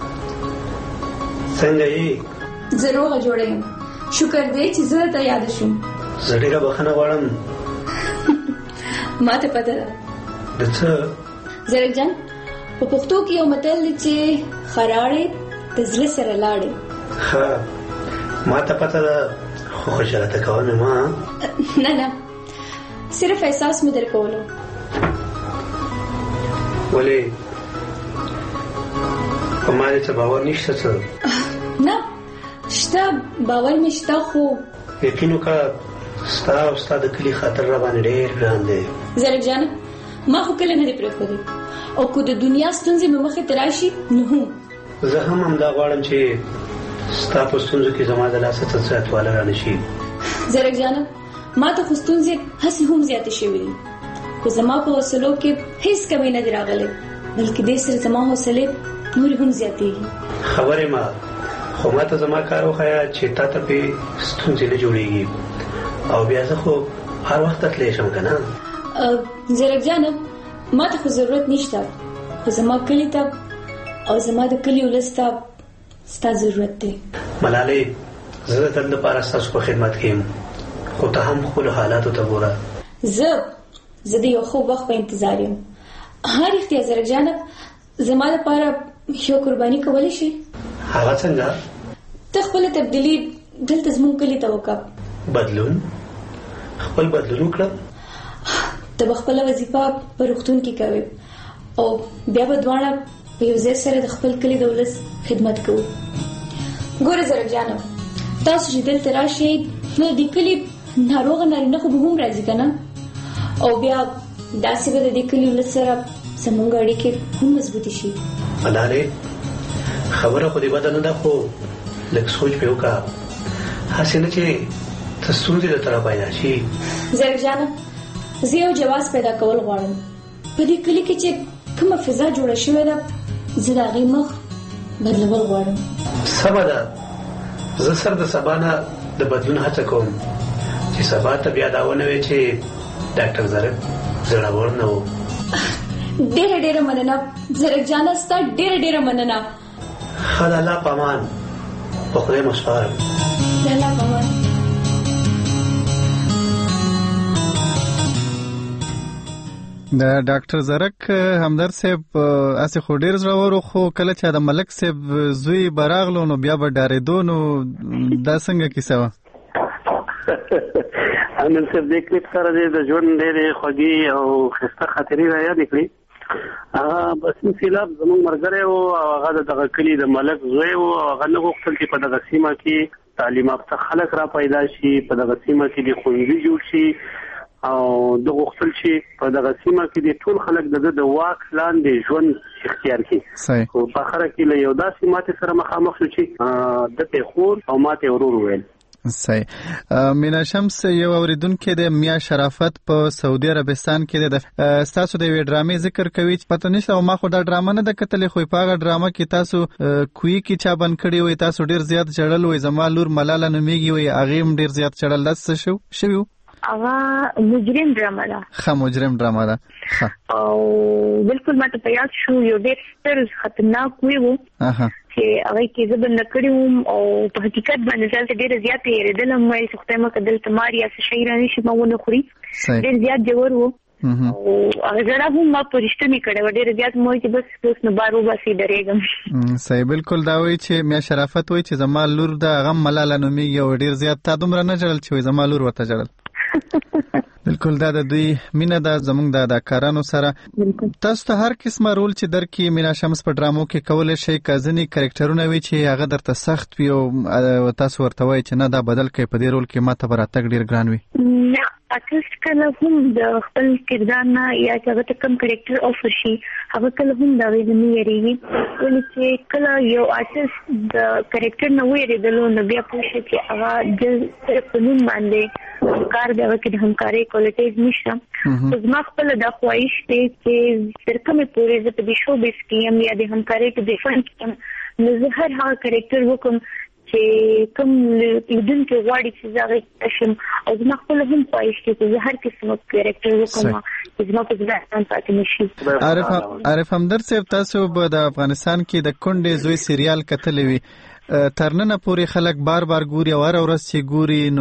څنګه یې؟ زه روغه جوړه یم، شکر دی چې زه ته یاد شوم. زه ډېره بخښنه غواړم. ما ته پته ده د څه؟ زرک جان، په پښتو کې یو متل دی چې خراړې د زړه سره لاړې. ښه، ما ته پته ده، خو خوشحاله کوم ما. نه نه، صرف احساس مې درکولو. ولې په ما دې څه باور نشته؟ څه نه شته، باور مې شته، خو یقین وکړه ستا او ستا د کلي خاطر را باندې ډېر ګران دی. زرک جانه، ما خو کله نه دی پرېښودی او که د دنیا ستونزې مې مخې ته راشي نو هم زه هم همدا غواړم چې ستا په ستونزو کې زما د لاسه څه زیاتوالی را نه شي. زرک جانه، ما ته خو ستونزې هسې هم زیاتې شوې دي، خو زما په حوصلو کې هیڅ کمی نه دی راغلی، بلکې دې سره زما حوصلې نورې هم زیاتېږي. خبرې ما، خو ما ته زما کار وښیه چې تا ته پې ستونزې نه جوړېږي او بیا زه خو هر وخت تللی شم که نه؟ زرک جانه، ما ته خو ضرورت نشته، خو زما کلي ته او زما د کلي ولس ته ستا ضرورت دی. ملالۍ، زه د تل دپاره ستاسو په خدمت کې یم، خو ته هم خپلو حالاتو ته ګوره. زه زه د یو ښه وخت په انتظار یم. ها رښتیا زرک جانه، زما لپاره یو قرباني کولی شي؟ هغه څنګه؟ ته خپله تبدیلي دلته زموږ کلي ته وکړه. بدلون؟ خپل بدلون وکړه؟ ته به خپله وظیفه په روغتون کې کوې او بیا به دواړه په یو ځای سره د خپل کلي د ولس خدمت کوو. ګوره زرک جانه، تاسو چې دلته راشئ نو د کلي ناروغه نارینه خو به هم راځي که نه؟ او بیا داسې به د دې کلي ولس سره زموږ اړیکې هم مضبوطې شي. ملالۍ، خبره خو دې بده نه ده، خو لږ سوچ پې وکړه، هسې نه چې ته ستونزې درته را پیدا شي. زرک جانه، زه یو جواز پیدا کول غواړم. په دې کلي کې چې کومه فضا جوړه شوې ده، زه د هغې مخ بدلول غواړم. سمه ده، زه سر د سبا نه د بدلون هڅه کوم چې سبا ته بیا دا ونه وي چې ډاکټر زرک زړور نه و. ډېره ډېره مننه زرک جانه، ستا ډېره ډېره مننه. ښه، د الله په امان، په خدای مو سپارم. د الله په امان. د ډاکټر زرک همدرد صاحب اسې خو ډېر زړور، خو کله چې د ملک صاحب زوی به راغلو نو بیا به ډارېدو، نو دا څنګه کیسه وه؟ امین صاحب دې کلیپ سره د ژوند ډېرې خوږې او ښایسته خاطرې را یادې کړې. هغه بسیم سیلاب زموږ ملګری و او هغه د دغه کلي د ملک زوی و او هغه نه غوښتل چې په دغه سیمه کې تعلیم یافته خلک را پیدا شي، په دغه سیمه کې د ښوونځي جوړ شي او د غوښتل چې په دغه سیمه کې د ټول خلک د د واک لاندې ژوند اختیار کړي. خو په اخره کې له یو داسې ماتې سره مخامخ شو چې د پېښور او ماته ورور وویل صحیح. مینا شمس یو اوریدونکو د میا شرافت په سعودي عربستان کې د تاسو د وی ډرامې ذکر کوي چې پته نشته او ما خو دا ډرامه نه د کتلې خو په هغه ډرامه کې تاسو کوی کې چا بن کړی وي تاسو ډیر زیات جړل وي زما لور ملاله نومیږي وي اغه ډیر زیات جړل داس شو شو هغه مجرم ډرامه ده. ښه مجرم ډرامه ده. ښه او بالکل ماته په یاد شو یو ډیر ستر خطرناک وی وو چې هغه کې زبر نکړی وم او په حقیقت باندې ځل ډیر زیات یریدلم مې سخته مکه دل تماري اس شیرانی شي مونږ خوري ډیر زیات جوړ وو او هغه زړه هم ما پرشتنی کړه ډیر زیات مې چې بس اوس نه بارو باسي درېږم. صحیح بالکل دا وی چې میا شرافت وی چې زما لور د غم ملاله نومي یو ډیر زیات تا دومره نه جړل چې زما لور ورته جړل. بالکل دا د دوی مینه د زمونږ د اداکارانو سره. تاسو ته هر قسمه رول چې درکې مینا شمس په ډرامو کې کولای شي کازنی کریکټرونه وي چې هغه درته سخت وي او تاسو ورته وایي چې نه دا بدل کړئ په دې رول کې ماته براتګ ډیر ګران وي. نه ارتست کله هم د خپل کردار نه یا هغه ته کم کریکټر اوفر شي هغه کله هم دا وی نه یریږي ولې چې کله یو ارتست د کریکټر نه ویریدلو نو بیا پوښتنه چې هغه د پرپنوم باندې کار دی چې د همکارۍ کوالټیز نشته. زما خپل د خواهش دی چې تر کومه پورې زه په دې شو بیس کې یا د همکارۍ په ډیفرنٹ کې نو زه هر هغه کریکټر وکم چې کوم لیدون کې غواړي چې زه تشم او زما خپل هم خواهش دی چې زه هر قسم کریکټر وکم چې زما په ځان پاتې نشي. عارف عارف همدرد صاحب تاسو په د افغانستان کې د کونډې زوی سریال کتلې وي ترننه پوری خلک بار بار ګوري او هر ورځ چې ګوري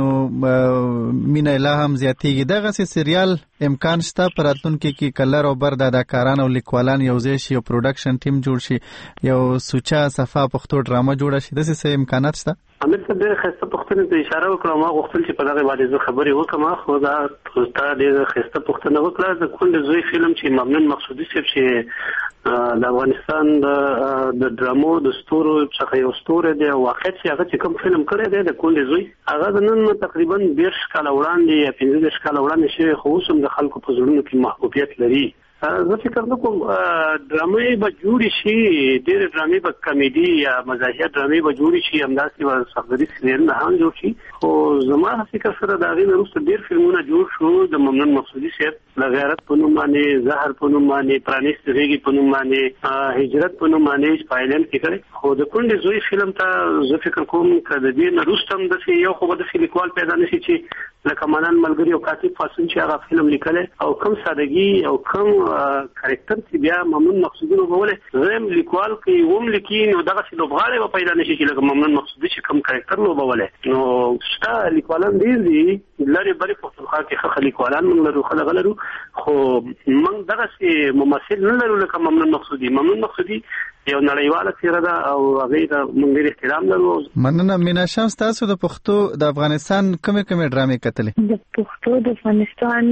نو مینا لا هم زیاتېږي. دغه سي سریال امکان شته پراتونکو کې کلر او بر د اداکاران او لیکوالان یو ځای شي او پروډکشن ټیم جوړ شي یو سوچا صفه پښتو ډرامه جوړه شي د څه امکانات شته؟ امیر ته ډېر ښایسته پوښتنه ته اشاره وکړه. ما غوښتل چې په دغه باندې زه خبرې وکړم خو دا تا ډېره ښایسته پوښتنه وکړه. د کونډې زوی فلم چې ممنون مقصودي صاحب چې د افغانستان د ډرامو د ستورو څخه یو ستوری دی او واقعیت چې هغه چې کوم فلم کړی دی د کونډې زوی هغه د نن تقریبا دېرش کاله وړاندې یا پنځه دېرش کاله وړاندې شوی خو اوس هم د خلکو په زړونو کې محبوبیت لري. زه فکر نه کوم ډرامې به جوړې شي ډېرې ډرامې به کمیډي یا مزاحیه ډرامې به جوړې شي همداسې به سفدري سریالونه هم جوړ شي خو زما فکر سره د هغې نه وروسته ډېر فلمونه جوړ شو د ممنون مقصودي صاحب د غیرت په نوم باندې زهر په نوم باندې پرانیستې غېږې په نوم باندې هجرت په نوم باندې په آیلند کې کړی خو د کونډې زوی فلم ته زه فکر کوم که د دې نه وروسته هم داسې یو خو به داسې لیکوال پیدا نه شي چې لکه منان ملګري او کاتب پاسون چې هغه فلم لیکلی او کم سادګي او کم کریکټر چې بیا ممنون مقصودي لوبولې زم لیکوال کې ووم لیکي نو دغه څه لوبغاړی به پیدا نشي چې لکه ممنون مقصودي چې کم کریکټر لوبولې نو شته لیکوالان ډېر دي لرې بلې پښتونخوا کې ښه لیکوالان موږ لرو ښه دغه لرو خو موږ دغسې ممثل نه لرو لکه ممنون مقصودي. ممنون مقصودي یو نړیواله څیره ده او هغې ته موږ ډېر احترام لرو. مننه مینا شمس. تاسو د پښتو د افغانستان کومې کومې ډرامې کتلې؟ د پښتو د افغانستان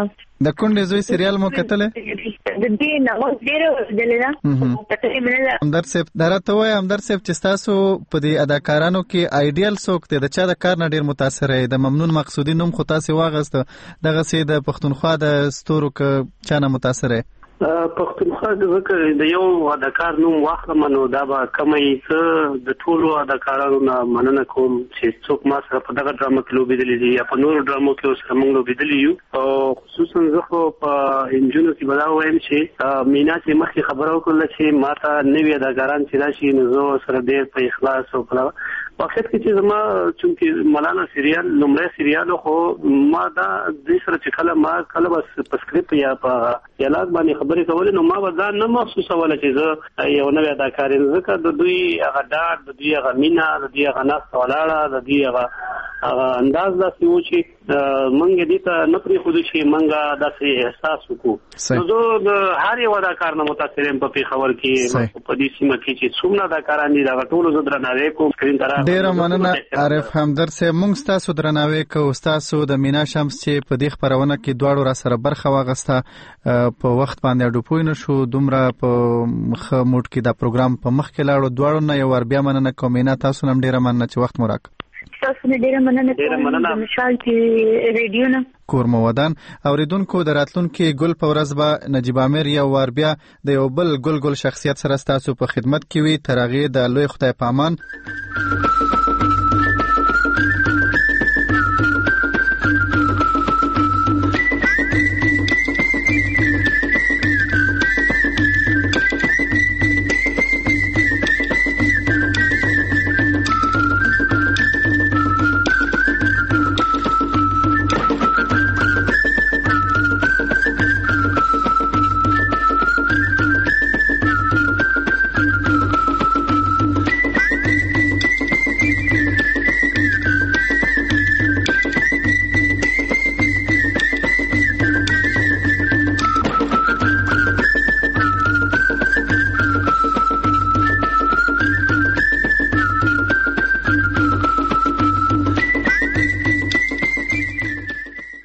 د کونډې زوی سریال مو کتلې؟ د دې نه اوس ډېره ورځلې ده کتلې مې نه ده. همدرد صاحب دا راته ووایه همدرد صاحب چې ستاسو په دې اداکارانو کې آیډیل څوک دی د چا د کار نه ډېر متاثره یې؟ د ممنون مقصودي نوم خو تاسې واغسته دغسې د پښتونخوا د ستورو که چا نه متاثره یې؟ پښتونخوا ځکه د یو اداکار نوم واخلم نو دا به کمی څه د ټولو اداکارانو نه مننه کوم چې څوک ما سره په دغه ډرامه کې لوبېدلي دي یا په نورو ډرامو کې اوس موږ لوبېدلي یو او خصوصا زه خو په انجونو کې به دا ووایم چې مینا چې مخکې خبره وکړله چې ما ته نوي اداکاران چې راشي نو زه سره ډېر په اخلاص او په واقعیت کې چې زما چونکې ملاله سریال لومړی سریال خو ما دا دې سره چې کله ما کله بس په سکریپټ یا په ډیالوګ باندې خبرې کولې نو ما به ځان نه محسوسوله چې زه یو نوی اداکار یم ځکه د دوی هغه ډاډ د دوی هغه مینه د دوی هغه ناسته ولاړه د دوی هغه هغه انداز داسې و چې موږ یې دې ته نه پرېښودو چې موږ داسې احساس وکړو. نو زه د هر یو اداکار نه متاثر یم په پېښور کې په دې سیمه کې چې څومره اداکاران دي دغه ټولو زه درناوی کوم. سکرین ته ډېره مننه عارف همدرد صاحب. موږ ستاسو درناوی کوو ستاسو د مینا شمس چې په دې خپرونه کې دواړو را سره برخه واخیسته په وخت باندې اډو پوه نه شو دومره په ښه موډ کې دا پروګرام په مخ کې لاړو دواړو نه یو وار بیا مننه کوم. مینا تاسو نه هم ډېره مننه چې وخت مو راکړ. تاسو نه ډېره مننه کوم د مشال چې ریډیو نه کور مو ودان. اوریدونکو د راتلونکي ګل په ورځ به نجیب عامر یو وار بیا د یو بل ګل ګل شخصیت سره ستاسو په خدمت کې وي. تر هغې د لوی خدای په امان.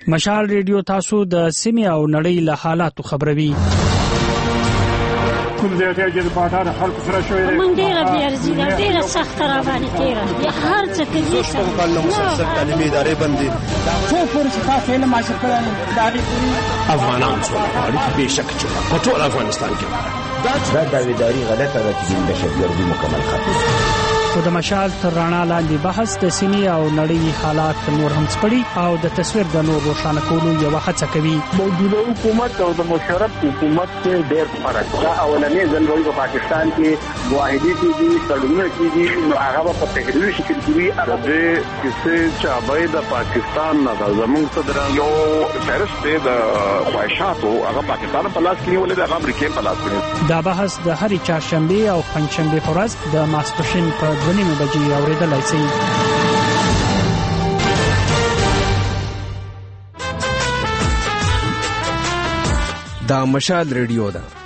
مشال ریډیو تاسو د سیمې او نړۍ له حالاتو خبروي. کوم ځای ته چې د بازار خلک سره شوې مونږ ډېره بېارزي ده، ډېره سخته را باندې تېره ده، هر څه کوي شپږ کال له مسلسل تعلیمي ادارې بندي څو پورې چې تاسو علم حاصل کړی د هغې پورې افغانان سوله غواړي بېشکه چې په ټول افغانستان کې دا داویداري غلطه ده چې د دهشتګردي مکمل ختم. خو د مشال تر رڼا لاندې بحث د سیمې او نړۍ حالات نور هم سپړي او د تصویر د نور روښانه کولو یوه هڅه کوي. موجوده حکومت او د مشرف حکومت کې ډېر فرق ده. اولنې ځل وایي په پاکستان کې واحدي کېږي، تړونونه کېږي، نو هغه په تحریري شکل کېږي. د دې کیسې چابۍ د پاکستان نه ده. زموږ صدر یو فهرست دی د خواهشاتو، هغه پاکستان په لاس کې نیولې ده، هغه امریکا په لاس کې. دا بحث د هرې چهارشنبې او پنجشنبې په ورځ د ماسپښین په دوه نیمې بجې اورېدلی شئ. دا مشال ریډیو ده.